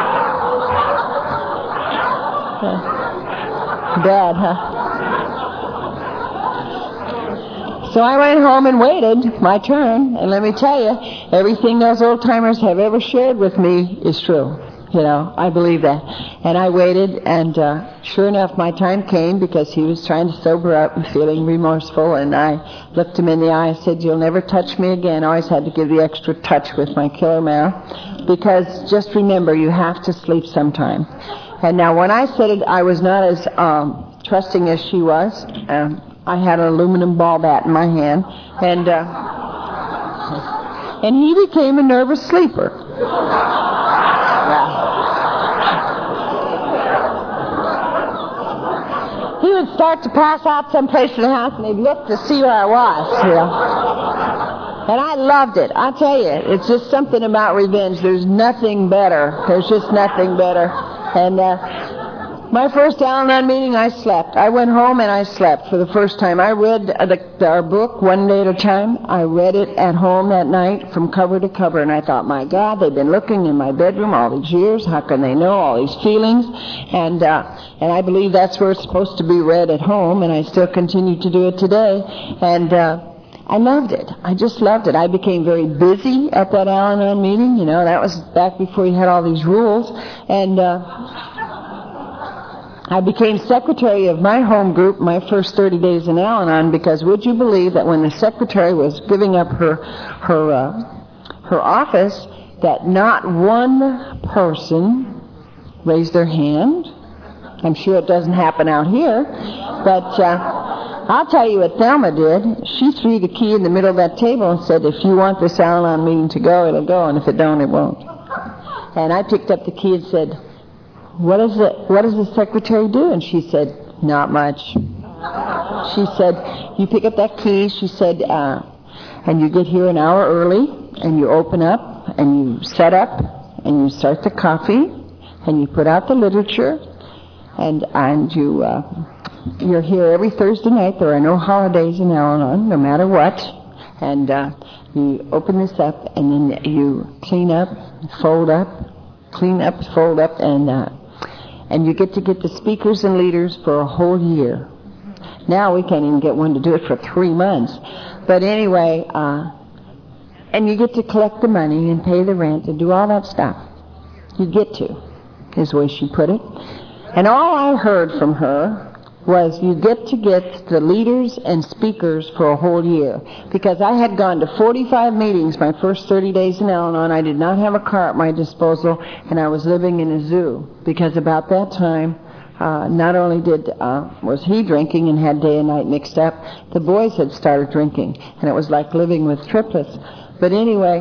A: Bad, huh? So I went home and waited my turn, and let me tell you, everything those old-timers have ever shared with me is true. I believe that. And I waited, and sure enough, my time came, because he was trying to sober up and feeling remorseful, and I looked him in the eye and said, you'll never touch me again. I always had to give the extra touch with my killer mouth, because just remember, you have to sleep sometime. And now when I said it, I was not as trusting as she was. I had an aluminum ball bat in my hand, and he became a nervous sleeper. He would start to pass out someplace in the house, and he'd look to see where I was, And I loved it. I tell you, it's just something about revenge. There's nothing better. There's just nothing better. And my first Al-Anon meeting, I slept. I went home and I slept for the first time. I read our book, One Day at a Time. I read it at home that night from cover to cover, and I thought, my God, they've been looking in my bedroom all these years. How can they know all these feelings? And I believe that's where it's supposed to be read at home, and I still continue to do it today. And I loved it. I just loved it. I became very busy at that Al-Anon meeting. That was back before you had all these rules. And I became secretary of my home group my first 30 days in Al-Anon, because would you believe that when the secretary was giving up her office, that not one person raised their hand? I'm sure it doesn't happen out here, but I'll tell you what Thelma did. She threw the key in the middle of that table and said, if you want this Al-Anon meeting to go, it'll go, and if it don't, it won't. And I picked up the key and said, what does the secretary do? And she said, not much. She said, you pick up that key, she said, and you get here an hour early, and you open up, and you set up, and you start the coffee, and you put out the literature, and you're here every Thursday night. There are no holidays in Al-Anon, no matter what. And you open this up, and then you clean up, fold up, and you get the speakers and leaders for a whole year. Now we can't even get one to do it for 3 months. But anyway, and you get to collect the money and pay the rent and do all that stuff. You get to, is the way she put it. And all I heard from her was you get the leaders and speakers for a whole year. Because I had gone to 45 meetings my first 30 days in Al-Anon. I did not have a car at my disposal, and I was living in a zoo. Because about that time, not only was he drinking and had day and night mixed up, the boys had started drinking, and it was like living with triplets. But anyway,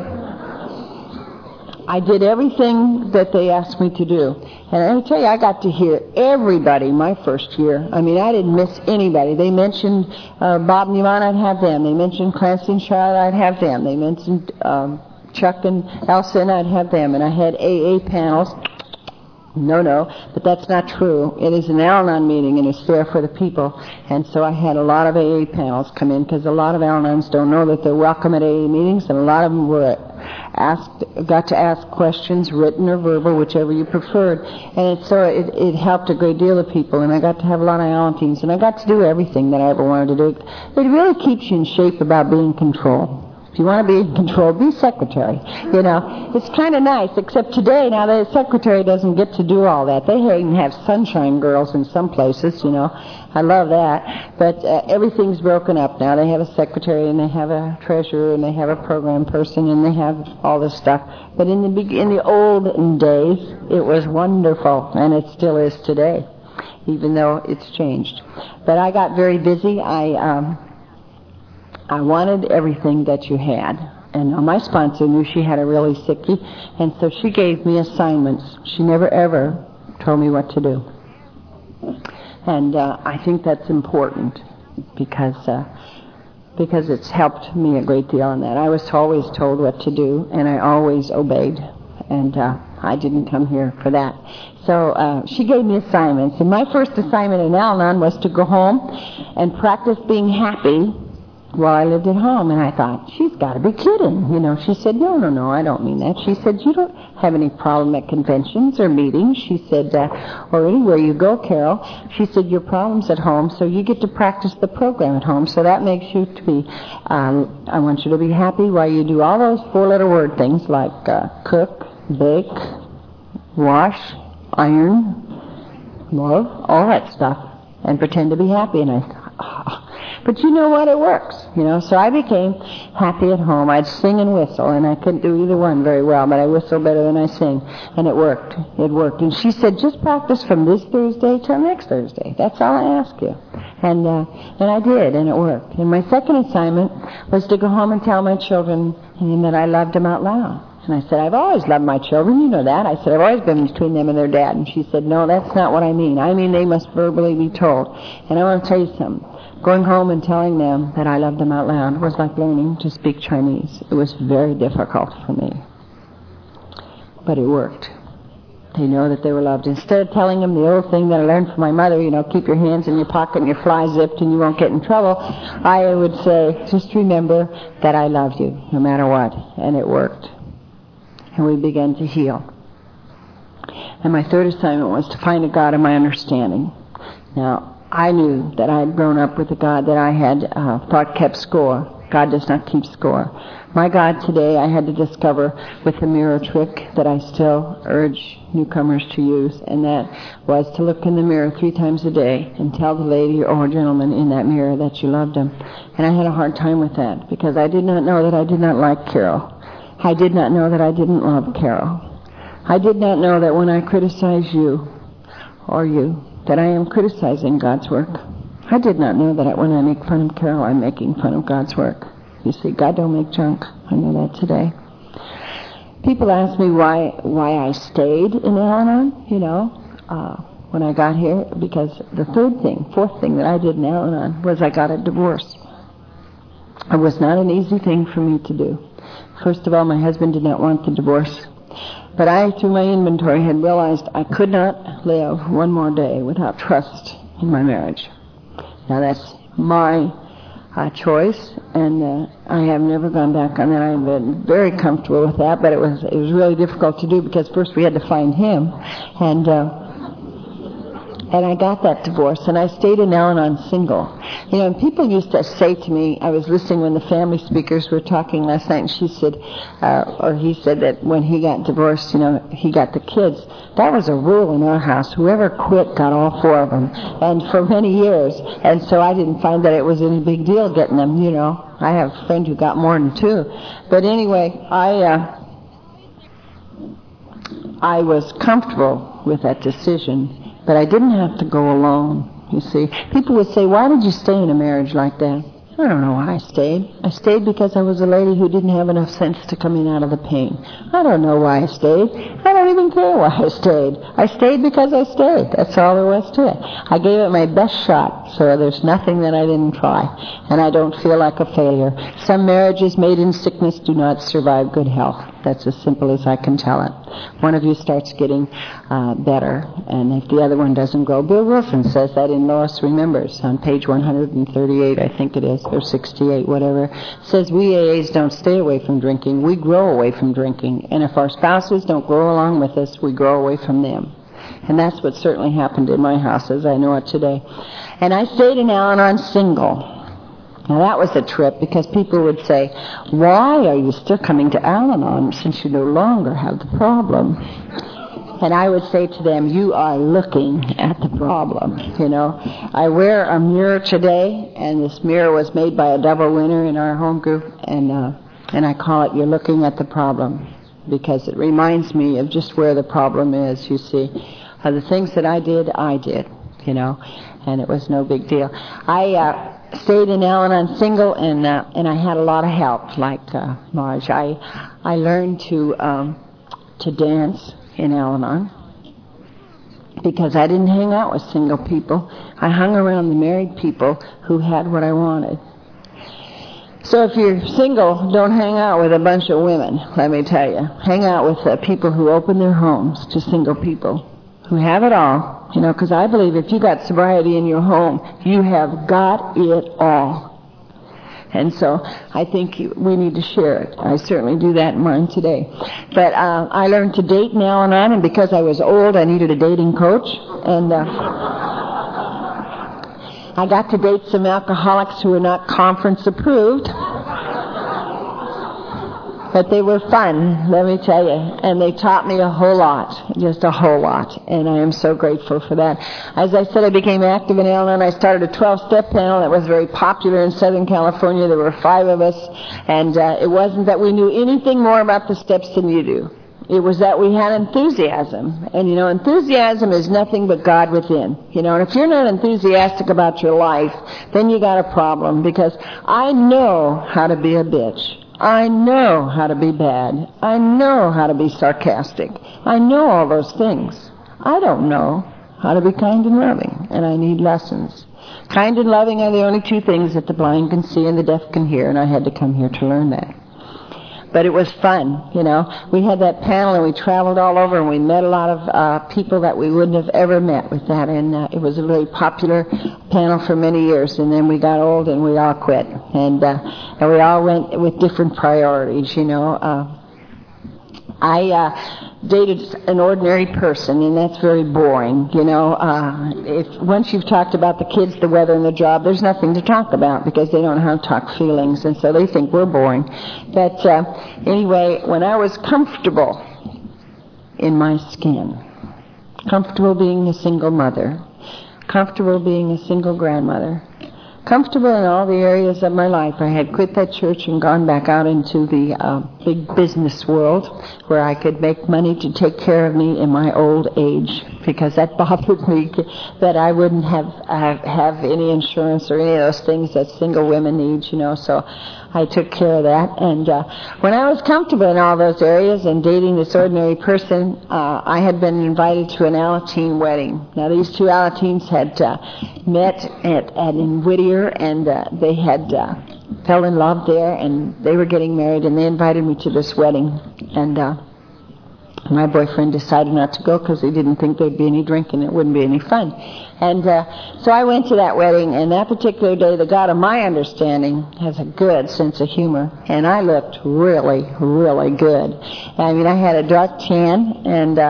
A: I did everything that they asked me to do. And I tell you, I got to hear everybody my first year. I mean, I didn't miss anybody. They mentioned Bob Newman, I'd have them. They mentioned Clancy and Charlotte, I'd have them. They mentioned Chuck and Elsa, and I'd have them. And I had AA panels. No, but that's not true. It is an Al-Anon meeting, and it's there for the people. And so I had a lot of AA panels come in, because a lot of Al-Anons don't know that they're welcome at AA meetings, and a lot of them got to ask questions, written or verbal, whichever you preferred. And it helped a great deal of people, and I got to have a lot of Al-Anon teams, and I got to do everything that I ever wanted to do. It really keeps you in shape about being in control. If you want to be in control, be secretary. You know, it's kind of nice, except today, now the secretary doesn't get to do all that. They even have sunshine girls in some places, you know. I love that. But everything's broken up now. They have a secretary, and they have a treasurer, and they have a program person, and they have all this stuff. But in the olden days, it was wonderful, and it still is today, even though it's changed. But I got very busy. I wanted everything that you had. And my sponsor knew she had a really sickie, and so she gave me assignments. She never, ever told me what to do. And I think that's important because it's helped me a great deal on that. I was always told what to do, and I always obeyed. And I didn't come here for that. So she gave me assignments. And my first assignment in Al-Anon was to go home and practice being happy while I lived at home. And I thought, she's got to be kidding. You know, she said, no, I don't mean that. She said, you don't have any problem at conventions or meetings. She said, or anywhere you go, Carol. She said, your problem's at home, so you get to practice the program at home. So that makes you to be, I want you to be happy while you do all those four-letter word things like cook, bake, wash, iron, love, all that stuff, and pretend to be happy. And I thought, but you know what? It works, you know. So I became happy at home. I'd sing and whistle, and I couldn't do either one very well, but I whistle better than I sing, and it worked. It worked. And she said, just practice from this Thursday till next Thursday. That's all I ask you. And I did, and it worked. And my second assignment was to go home and tell my children that I loved them out loud. And I said, I've always loved my children, you know that. I said, I've always been between them and their dad. And she said, no, that's not what I mean. I mean they must verbally be told. And I want to tell you something. Going home and telling them that I loved them out loud was like learning to speak Chinese. It was very difficult for me. But it worked. They know that they were loved. Instead of telling them the old thing that I learned from my mother, you know, keep your hands in your pocket and your fly zipped and you won't get in trouble, I would say, just remember that I love you no matter what. And it worked. And we began to heal. And my third assignment was to find a God of my understanding. Now, I knew that I had grown up with a God that I had thought kept score. God does not keep score. My God today I had to discover with the mirror trick that I still urge newcomers to use, and that was to look in the mirror 3 times a day and tell the lady or gentleman in that mirror that you loved them. And I had a hard time with that because I did not know that I did not like Carol. I did not know that I didn't love Carol. I did not know that when I criticize you, or you, that I am criticizing God's work. I did not know that when I make fun of Carol, I'm making fun of God's work. You see, God don't make junk. I know that today. People ask me why I stayed in Al-Anon, you know, when I got here, because the fourth thing that I did in Al-Anon was I got a divorce. It was not an easy thing for me to do. First of all, my husband did not want the divorce. But I, through my inventory, had realized I could not live one more day without trust in my marriage. Now, that's my choice, and I have never gone back on that. I've been very comfortable with that, but it was really difficult to do because first we had to find him, and And I got that divorce, and I stayed in Al-Anon single. You know, and people used to say to me, I was listening when the family speakers were talking last night, and she said, or he said that when he got divorced, you know, he got the kids. That was a rule in our house. Whoever quit got all 4 of them, and for many years. And so I didn't find that it was any big deal getting them, you know. I have a friend who got more than 2. But anyway, I was comfortable with that decision, but I didn't have to go alone, you see. People would say, why did you stay in a marriage like that? I don't know why I stayed. I stayed because I was a lady who didn't have enough sense to come in out of the pain. I don't know why I stayed. I don't even care why I stayed. I stayed because I stayed. That's all there was to it. I gave it my best shot, so there's nothing that I didn't try. And I don't feel like a failure. Some marriages made in sickness do not survive good health. That's as simple as I can tell it. One of you starts getting better, and if the other one doesn't grow. Bill Wilson says that in Lois Remembers on page 138, I think it is, or 68, whatever. It says we AAs don't stay away from drinking, we grow away from drinking. And if our spouses don't grow along with us, we grow away from them. And that's what certainly happened in my house as I know it today. And I stayed in Al-Anon single. Now that was a trip, because people would say, why are you still coming to Al-Anon since you no longer have the problem? And I would say to them, you are looking at the problem, you know. I wear a mirror today, and this mirror was made by a double winner in our home group, and I call it, you're looking at the problem, because it reminds me of just where the problem is, you see. The things that I did, you know, and it was no big deal. I stayed in Al-Anon single, and I had a lot of help, like Marge. I learned to dance in Al-Anon because I didn't hang out with single people. I hung around the married people who had what I wanted. So if you're single, don't hang out with a bunch of women, let me tell you. Hang out with people who open their homes to single people who have it all, you know, because I believe if you got sobriety in your home, you have got it all. And so I think we need to share it. I certainly do that in mine today. But I learned to date in Al-Anon, and because I was old, I needed a dating coach. And I got to date some alcoholics who were not conference approved. But they were fun, let me tell you. And they taught me a whole lot, just a whole lot. And I am so grateful for that. As I said, I became active in Al-Anon. I started a 12-step panel that was very popular in Southern California. There were 5 of us. And it wasn't that we knew anything more about the steps than you do. It was that we had enthusiasm. And, you know, enthusiasm is nothing but God within. You know, and if you're not enthusiastic about your life, then you got a problem. Because I know how to be a bitch. I know how to be bad. I know how to be sarcastic. I know all those things. I don't know how to be kind and loving, and I need lessons. Kind and loving are the only 2 things that the blind can see and the deaf can hear, and I had to come here to learn that. But it was fun, you know. We had that panel, and we traveled all over, and we met a lot of people that we wouldn't have ever met with that. And it was a very popular panel for many years. And then we got old, and we all quit. And we all went with different priorities, you know. I dated an ordinary person, and that's very boring, you know. If once you've talked about the kids, the weather, and the job, there's nothing to talk about because they don't know how to talk feelings, and so they think we're boring. But anyway, when I was comfortable in my skin, comfortable being a single mother, comfortable being a single grandmother, comfortable in all the areas of my life. I had quit that church and gone back out into the big business world where I could make money to take care of me in my old age, because that bothered me that I wouldn't have any insurance or any of those things that single women need, you know. So I took care of that. And when I was comfortable in all those areas and dating this ordinary person, I had been invited to an Alateen wedding. Now, these 2 Alateens had met in Whittier, and they had fell in love there, and they were getting married, and they invited me to this wedding. And my boyfriend decided not to go because he didn't think there'd be any drinking. It wouldn't be any fun. And so I went to that wedding, and that particular day, the God of my understanding has a good sense of humor, and I looked really, really good. I mean, I had a dark tan, and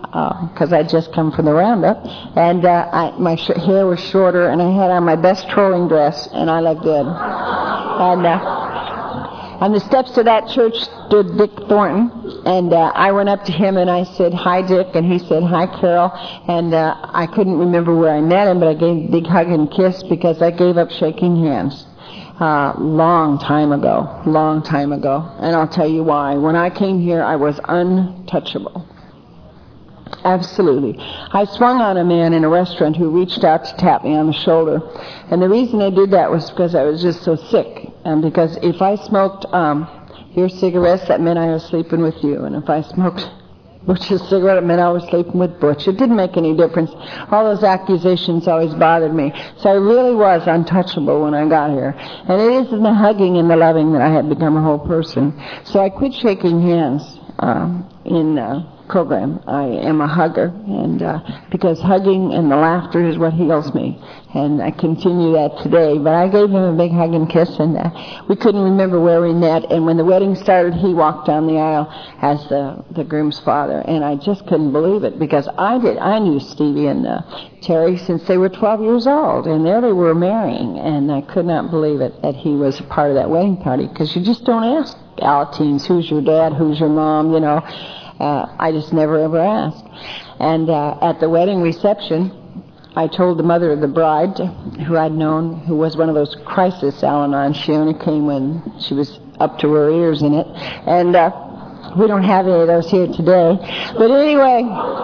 A: because I'd just come from the roundup, and my hair was shorter, and I had on my best trolling dress, and I looked good. And on the steps of that church stood Dick Thornton, and I went up to him and I said, "Hi, Dick," and he said, "Hi, Carol," and I couldn't remember where I met him, but I gave him a big hug and kiss because I gave up shaking hands. Long time ago, and I'll tell you why. When I came here, I was untouchable. Absolutely. I swung on a man in a restaurant who reached out to tap me on the shoulder, and the reason I did that was because I was just so sick, and because if I smoked your cigarettes, that meant I was sleeping with you, and if I smoked Butch's cigarette, it meant I was sleeping with Butch. It didn't make any difference. All those accusations always bothered me. So I really was untouchable when I got here. And it is in the hugging and the loving that I had become a whole person. So I quit shaking hands in program. I am a hugger, and because hugging and the laughter is what heals me. And I continue that today. But I gave him a big hug and kiss, and we couldn't remember where we met. And when the wedding started, he walked down the aisle as the groom's father. And I just couldn't believe it, because I knew Stevie and Terry since they were 12 years old. And there they were marrying. And I could not believe it that he was a part of that wedding party, because you just don't ask Alateens, who's your dad, who's your mom, you know. I just never ever asked. And at the wedding reception, I told the mother of the bride, who I'd known, who was one of those crisis Al-Anons. She only came when she was up to her ears in it. And we don't have any of those here today. But anyway,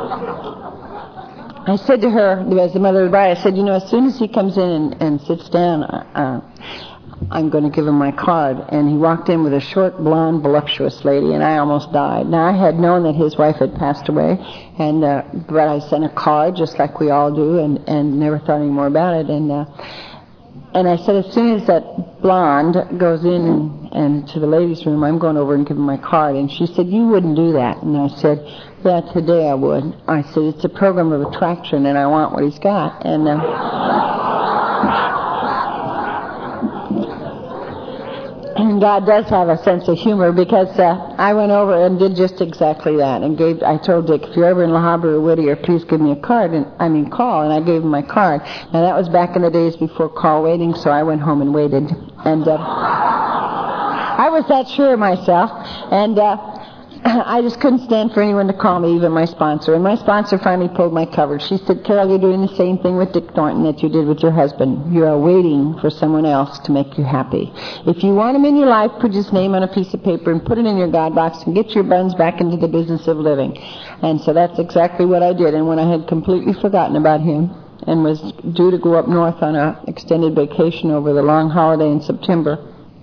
A: I said to her, as the mother of the bride, I said, as soon as he comes in and sits down, I'm going to give him my card. And he walked in with a short, blonde, voluptuous lady, and I almost died. Now, I had known that his wife had passed away, and but I sent a card, just like we all do, and never thought any more about it. And I said, as soon as that blonde goes in and to the ladies' room, I'm going over and give him my card. And she said, "You wouldn't do that." And I said, "Yeah, today I would." I said, "It's a program of attraction, and I want what he's got." And and God does have a sense of humor, because I went over and did just exactly that. And I told Dick, "If you're ever in La Habra or Whittier, please give me a card." Call. And I gave him my card. Now, that was back in the days before call waiting, so I went home and waited. And I was that sure of myself. And I just couldn't stand for anyone to call me, even my sponsor. And my sponsor finally pulled my cover. She said, "Carol, you're doing the same thing with Dick Thornton that you did with your husband. You are waiting for someone else to make you happy. If you want him in your life, put his name on a piece of paper and put it in your God box and get your buns back into the business of living." And so that's exactly what I did. And when I had completely forgotten about him and was due to go up north on an extended vacation over the long holiday in September,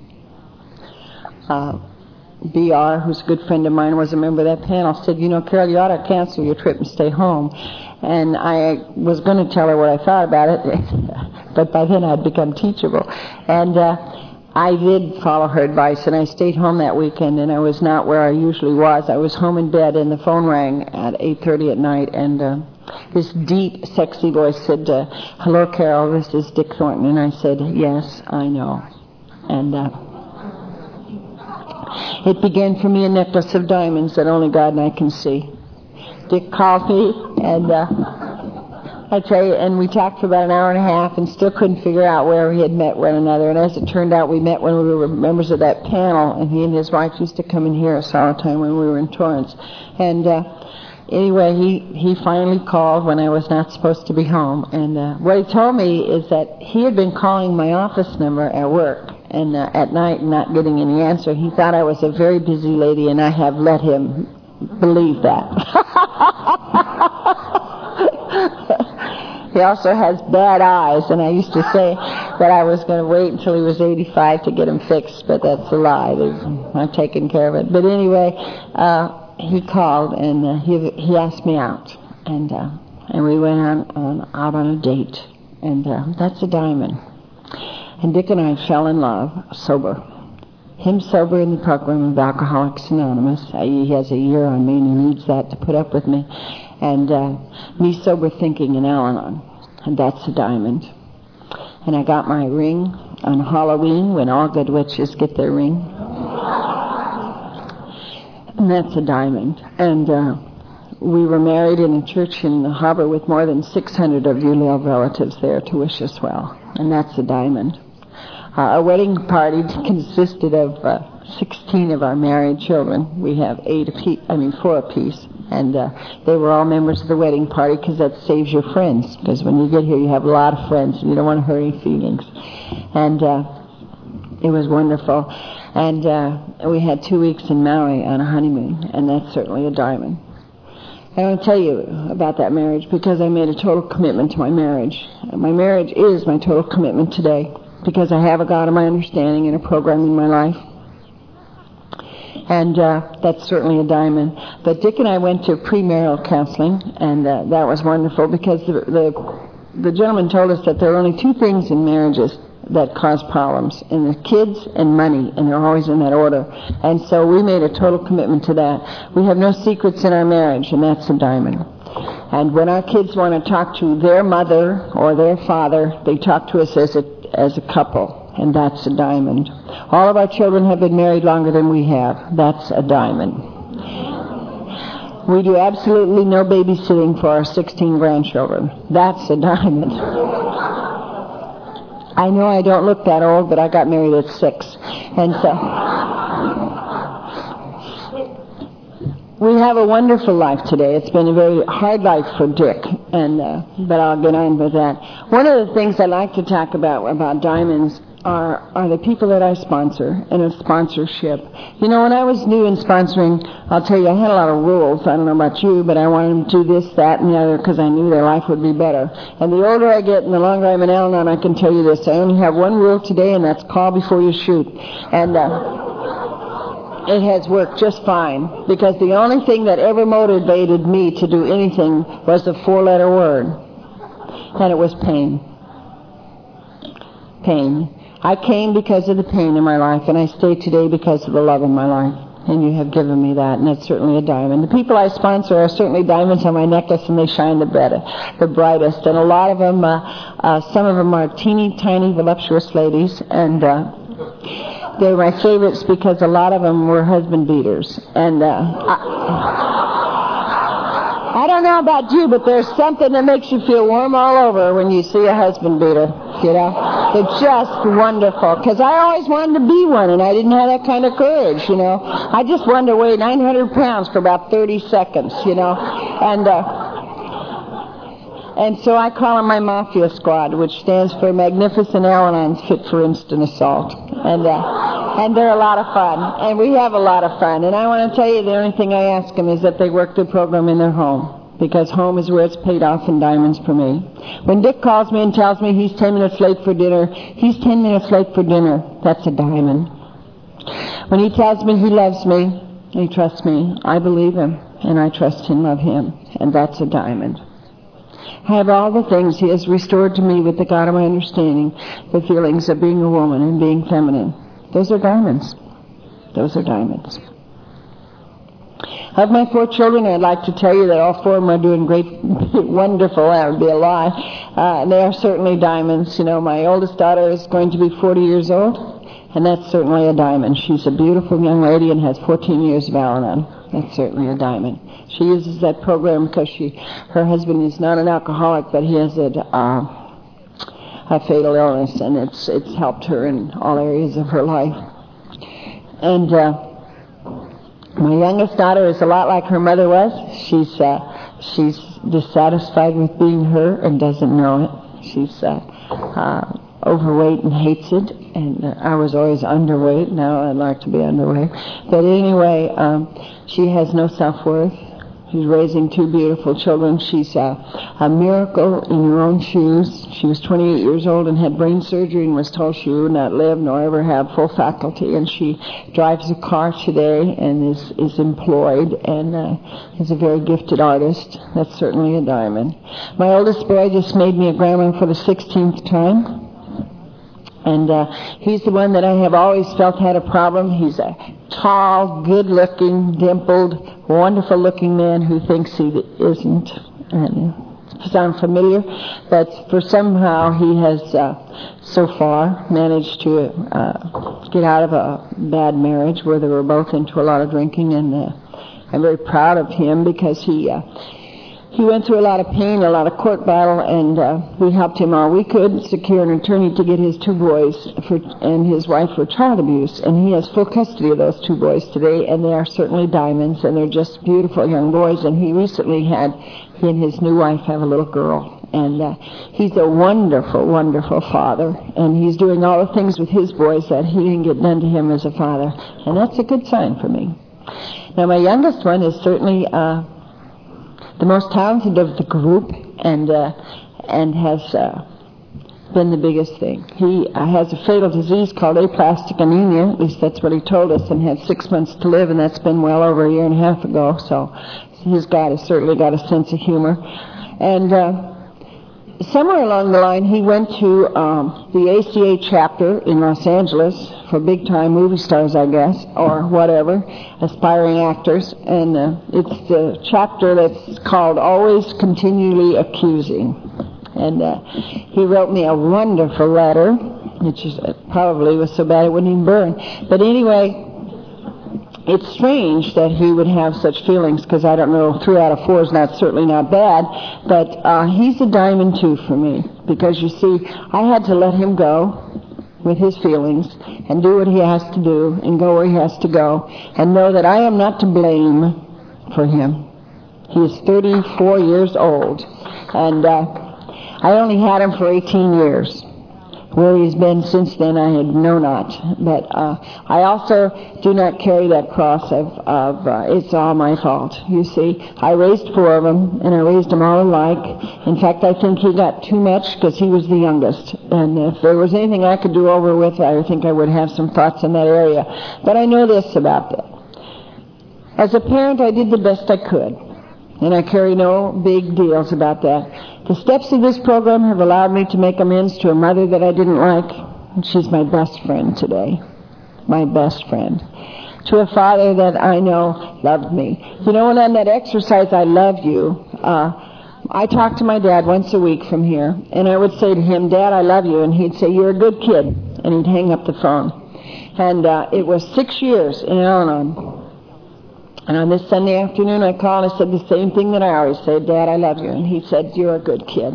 A: BR, who's a good friend of mine, was a member of that panel, said, "Carol, you ought to cancel your trip and stay home." And I was going to tell her what I thought about it, but by then I'd become teachable. And I did follow her advice, and I stayed home that weekend, and I was not where I usually was. I was home in bed, and the phone rang at 8:30 at night, and this deep, sexy voice said, "Hello, Carol, this is Dick Thornton." And I said, "Yes, I know." And it began for me a necklace of diamonds that only God and I can see. Dick called me, and I tell you, and we talked for about an hour and a half and still couldn't figure out where we had met one another. And as it turned out, we met when we were members of that panel, and he and his wife used to come and hear us all the time when we were in Torrance. And anyway, he finally called when I was not supposed to be home. And what he told me is that he had been calling my office number at work and at night and not getting any answer. He thought I was a very busy lady, and I have let him believe that. He also has bad eyes, and I used to say that I was going to wait until he was 85 to get him fixed, but that's a lie. I've taken care of it. But anyway, he called, and he asked me out, and we went out on a date, and that's a diamond. And Dick and I fell in love, sober. Him sober in the program of Alcoholics Anonymous. He has a year on me, and he needs that to put up with me. And me sober thinking in Al-Anon. And that's a diamond. And I got my ring on Halloween, when all good witches get their ring. And that's a diamond. And we were married in a church in the harbor with more than 600 of you little relatives there to wish us well, and that's a diamond. Our wedding party consisted of 16 of our married children. We have 4 apiece, and they were all members of the wedding party because that saves your friends. Because when you get here, you have a lot of friends, and you don't want to hurt any feelings. And it was wonderful. And we had 2 weeks in Maui on a honeymoon, and that's certainly a diamond. I want to tell you about that marriage because I made a total commitment to my marriage. My marriage is my total commitment today because I have a God of my understanding and a program in my life. And that's certainly a diamond. But Dick and I went to premarital counseling, and that was wonderful because the gentleman told us that there are only 2 things in marriages that cause problems, and the kids and money, and they're always in that order. And so we made a total commitment to that. We have no secrets in our marriage, and that's a diamond. And when our kids want to talk to their mother or their father, they talk to us as a couple, and that's a diamond. All of our children have been married longer than we have. That's a diamond. We do absolutely no babysitting for our 16 grandchildren. That's a diamond. I know I don't look that old, but I got married at 6. And so we have a wonderful life today. It's been a very hard life for Dick, but I'll get on with that. One of the things I like to talk about diamonds are the people that I sponsor in a sponsorship. You know, when I was new in sponsoring, I'll tell you, I had a lot of rules. I don't know about you, but I wanted them to do this, that, and the other because I knew their life would be better. And the older I get and the longer I'm in Al-Anon, I can tell you this. I only have one rule today, and that's call before you shoot. And it has worked just fine because the only thing that ever motivated me to do anything was the 4-letter word, and it was pain. Pain. I came because of the pain in my life, and I stay today because of the love in my life. And you have given me that, and that's certainly a diamond. The people I sponsor are certainly diamonds on my necklace, and they shine the brightest. And a lot of them, some of them are teeny tiny, voluptuous ladies, and they're my favorites because a lot of them were husband beaters. And I don't know about you, but there's something that makes you feel warm all over when you see a husband beater, you know. It's just wonderful, because I always wanted to be one, and I didn't have that kind of courage, you know. I just wanted to weigh 900 pounds for about 30 seconds, you know. And so I call them my Mafia Squad, which stands for Magnificent Al-Anons Fit for Instant Assault. And they're a lot of fun. And we have a lot of fun. And I want to tell you, the only thing I ask them is that they work the program in their home. Because home is where it's paid off in diamonds for me. When Dick calls me and tells me he's 10 minutes late for dinner, he's 10 minutes late for dinner. That's a diamond. When he tells me he loves me, he trusts me, I believe him. And I trust and love him. And that's a diamond. I have all the things he has restored to me with the God of my understanding, the feelings of being a woman and being feminine. Those are diamonds. Those are diamonds. Of my 4 children, I'd like to tell you that all 4 of them are doing great, wonderful. That would be a lie. They are certainly diamonds. You know, my oldest daughter is going to be 40 years old, and that's certainly a diamond. She's a beautiful young lady and has 14 years of Al-Anon. That's certainly a diamond. She uses that program because her husband is not an alcoholic, but he has a fatal illness, and it's helped her in all areas of her life. And my youngest daughter is a lot like her mother was. She's dissatisfied with being her and doesn't know it. She's overweight and hates it, and I was always underweight. Now I'd like to be underweight. But anyway, she has no self-worth. She's raising 2 beautiful children. She's a miracle in her own shoes. She was 28 years old and had brain surgery and was told she would not live nor ever have full faculty. And she drives a car today and is employed and is a very gifted artist. That's certainly a diamond. My oldest boy just made me a grandma for the 16th time. And he's the one that I have always felt had a problem. He's a tall, good-looking, dimpled, wonderful-looking man who thinks he isn't. And sound familiar? But for somehow he has so far managed to get out of a bad marriage where they were both into a lot of drinking. And I'm very proud of him because he went through a lot of pain, a lot of court battle, and we helped him all we could secure an attorney to get his two boys and his wife for child abuse. And he has full custody of those two boys today, and they are certainly diamonds, and they're just beautiful young boys. And he recently he and his new wife have a little girl. And he's a wonderful, wonderful father. And he's doing all the things with his boys that he didn't get done to him as a father. And that's a good sign for me. Now, my youngest one is certainly the most talented of the group and has been the biggest thing. He has a fatal disease called aplastic anemia. At least that's what he told us, and had 6 months to live, and that's been well over a year and a half ago. So his God has certainly got a sense of humor. And somewhere along the line, he went to the ACA chapter in Los Angeles for big-time movie stars, I guess, or whatever, aspiring actors. And it's the chapter that's called Always Continually Accusing. And he wrote me a wonderful letter, which is probably was so bad it wouldn't even burn. But anyway, it's strange that he would have such feelings, because I don't know, 3 out of 4 is certainly not bad, but he's a diamond too for me, because you see, I had to let him go with his feelings and do what he has to do and go where he has to go, and know that I am not to blame for him. He is 34 years old, and I only had him for 18 years. Where he's been since then, I know not. But I also do not carry that cross of it's all my fault. You see, I raised 4 of them, and I raised them all alike. In fact, I think he got too much because he was the youngest. And if there was anything I could do over with, I think I would have some thoughts in that area. But I know this about that. As a parent, I did the best I could. And I carry no big deals about that. The steps of this program have allowed me to make amends to a mother that I didn't like, and she's my best friend today. My best friend. To a father that I know loved me. You know, and on that exercise, I love you, I talk to my dad once a week from here, and I would say to him, Dad, I love you, and he'd say, you're a good kid, and he'd hang up the phone. And it was 6 years in Al-Anon. And on this Sunday afternoon, I called and I said the same thing that I always say, Dad, I love you. And he said, you're a good kid.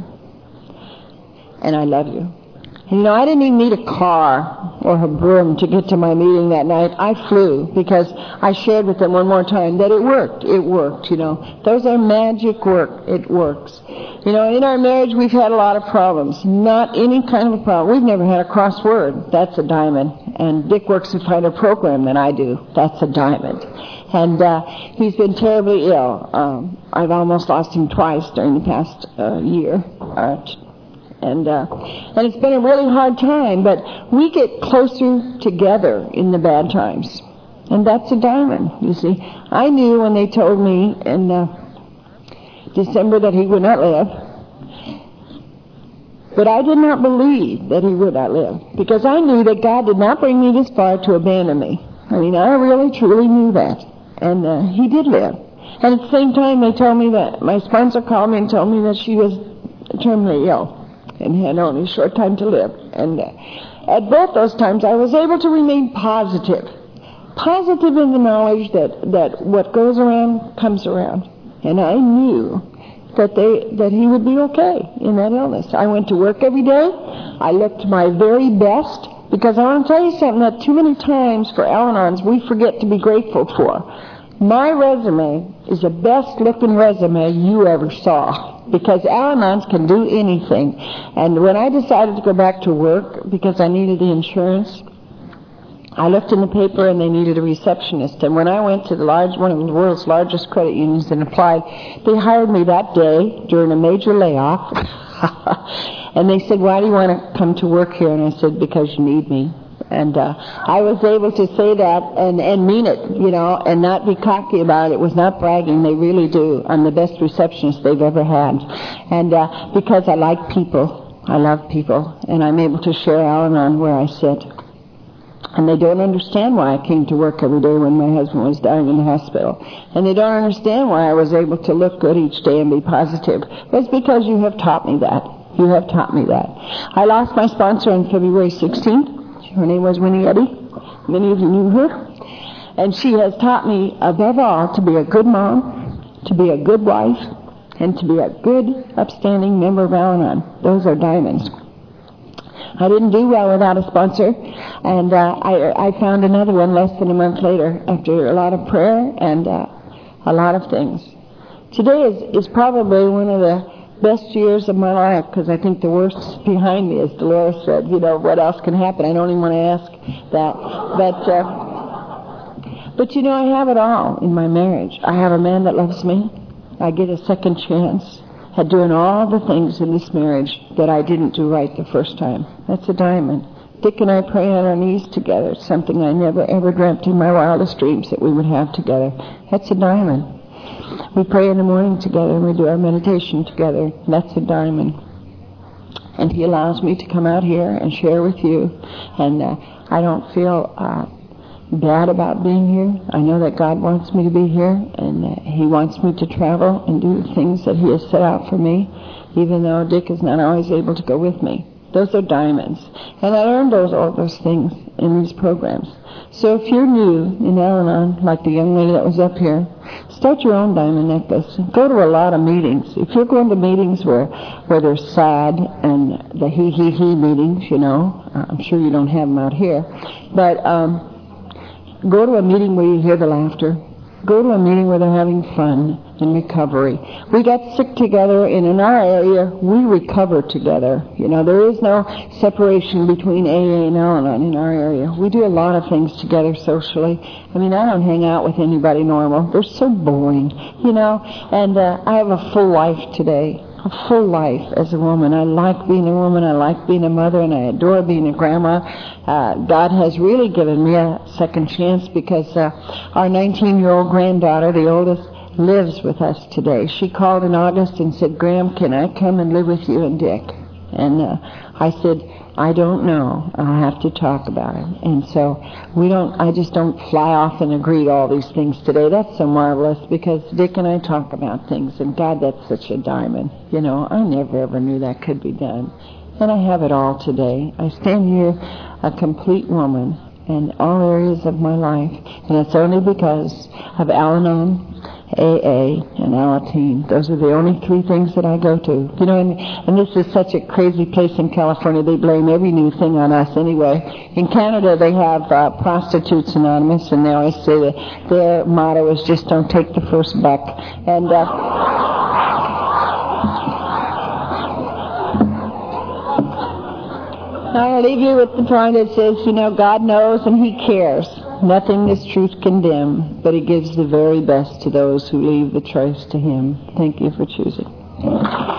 A: And I love you. And, you know, I didn't even need a car or a broom to get to my meeting that night. I flew because I shared with them one more time that it worked. It worked, you know. Those are magic work. It works. You know, in our marriage, we've had a lot of problems. Not any kind of a problem. We've never had a crossword. That's a diamond. And Dick works a finer program than I do. That's a diamond. And he's been terribly ill. I've almost lost him twice during the past year. And it's been a really hard time, but we get closer together in the bad times. And that's a diamond, you see. I knew when they told me in December that he would not live, but I did not believe that he would not live, because I knew that God did not bring me this far to abandon me. I mean, I really, truly knew that. And he did live. And at the same time, they told me that, my sponsor called me and told me that she was terminally ill and had only a short time to live. And at both those times, I was able to remain positive. Positive in the knowledge that what goes around comes around. And I knew that he would be okay in that illness. I went to work every day. I looked my very best. Because I want to tell you something that too many times for Al-Anons we forget to be grateful for. My resume is the best looking resume you ever saw. Because Al-Anons can do anything. And when I decided to go back to work because I needed the insurance, I looked in the paper and they needed a receptionist. And when I went to one of the world's largest credit unions and applied, they hired me that day during a major layoff. And they said, why do you want to come to work here? And I said, because you need me. And I was able to say that and mean it, you know, and not be cocky about it. It was not bragging. They really do. I'm the best receptionist they've ever had. And because I like people, I love people, and I'm able to share Al-Anon where I sit. And they don't understand why I came to work every day when my husband was dying in the hospital. And they don't understand why I was able to look good each day and be positive. It's because you have taught me that. You have taught me that. I lost my sponsor on February 16th. Her name was Winnie Eddy. Many of you knew her. And she has taught me, above all, to be a good mom, to be a good wife, and to be a good, upstanding member of Al-Anon. Those are diamonds. I didn't do well without a sponsor, and I found another one less than a month later after a lot of prayer and a lot of things. Today is probably one of the best years of my life, because I think the worst is behind me, as Dolores said. You know, what else can happen? I don't even want to ask that. But you know, I have it all in my marriage. I have a man that loves me. I get a second chance at doing all the things in this marriage that I didn't do right the first time. That's a diamond. Dick and I pray on our knees together. It's something I never, ever dreamt in my wildest dreams that we would have together. That's a diamond. We pray in the morning together, and we do our meditation together. That's a diamond. And he allows me to come out here and share with you. And I don't feel bad about being here. I know that God wants me to be here, and he wants me to travel and do the things that he has set out for me, even though Dick is not always able to go with me. Those are diamonds. And I learned all those things in these programs. So if you're new in Al-Anon, like the young lady that was up here, start your own diamond necklace. Go to a lot of meetings. If you're going to meetings where they're sad, and the he meetings, you know, I'm sure you don't have them out here, but go to a meeting where you hear the laughter. Go to a meeting where they're having fun and recovery. We got sick together, and in our area, we recover together. You know, there is no separation between AA and Al-Anon in our area. We do a lot of things together socially. I mean, I don't hang out with anybody normal. They're so boring, you know. And I have a full life today. A full life as a woman. I like being a woman. I like being a mother, and I adore being a grandma. God has really given me a second chance, because our 19-year-old granddaughter, the oldest, lives with us today. She called in August and said, "Graham, can I come and live with you and Dick?" And I said, "I don't know. I'll have to talk about it." And so I just don't fly off and agree to all these things today. That's so marvelous, because Dick and I talk about things, and God, that's such a diamond. You know, I never ever knew that could be done. And I have it all today. I stand here a complete woman in all areas of my life, and it's only because of Al-Anon, AA, and Alateen. Those are the only three things that I go to. You know, and this is such a crazy place in California. They blame every new thing on us anyway. In Canada, they have Prostitutes Anonymous, and they always say that their motto is just don't take the first buck. And I'll leave you with the point that says, you know, God knows and he cares. Nothing this truth can dim, but he gives the very best to those who leave the choice to him. Thank you for choosing.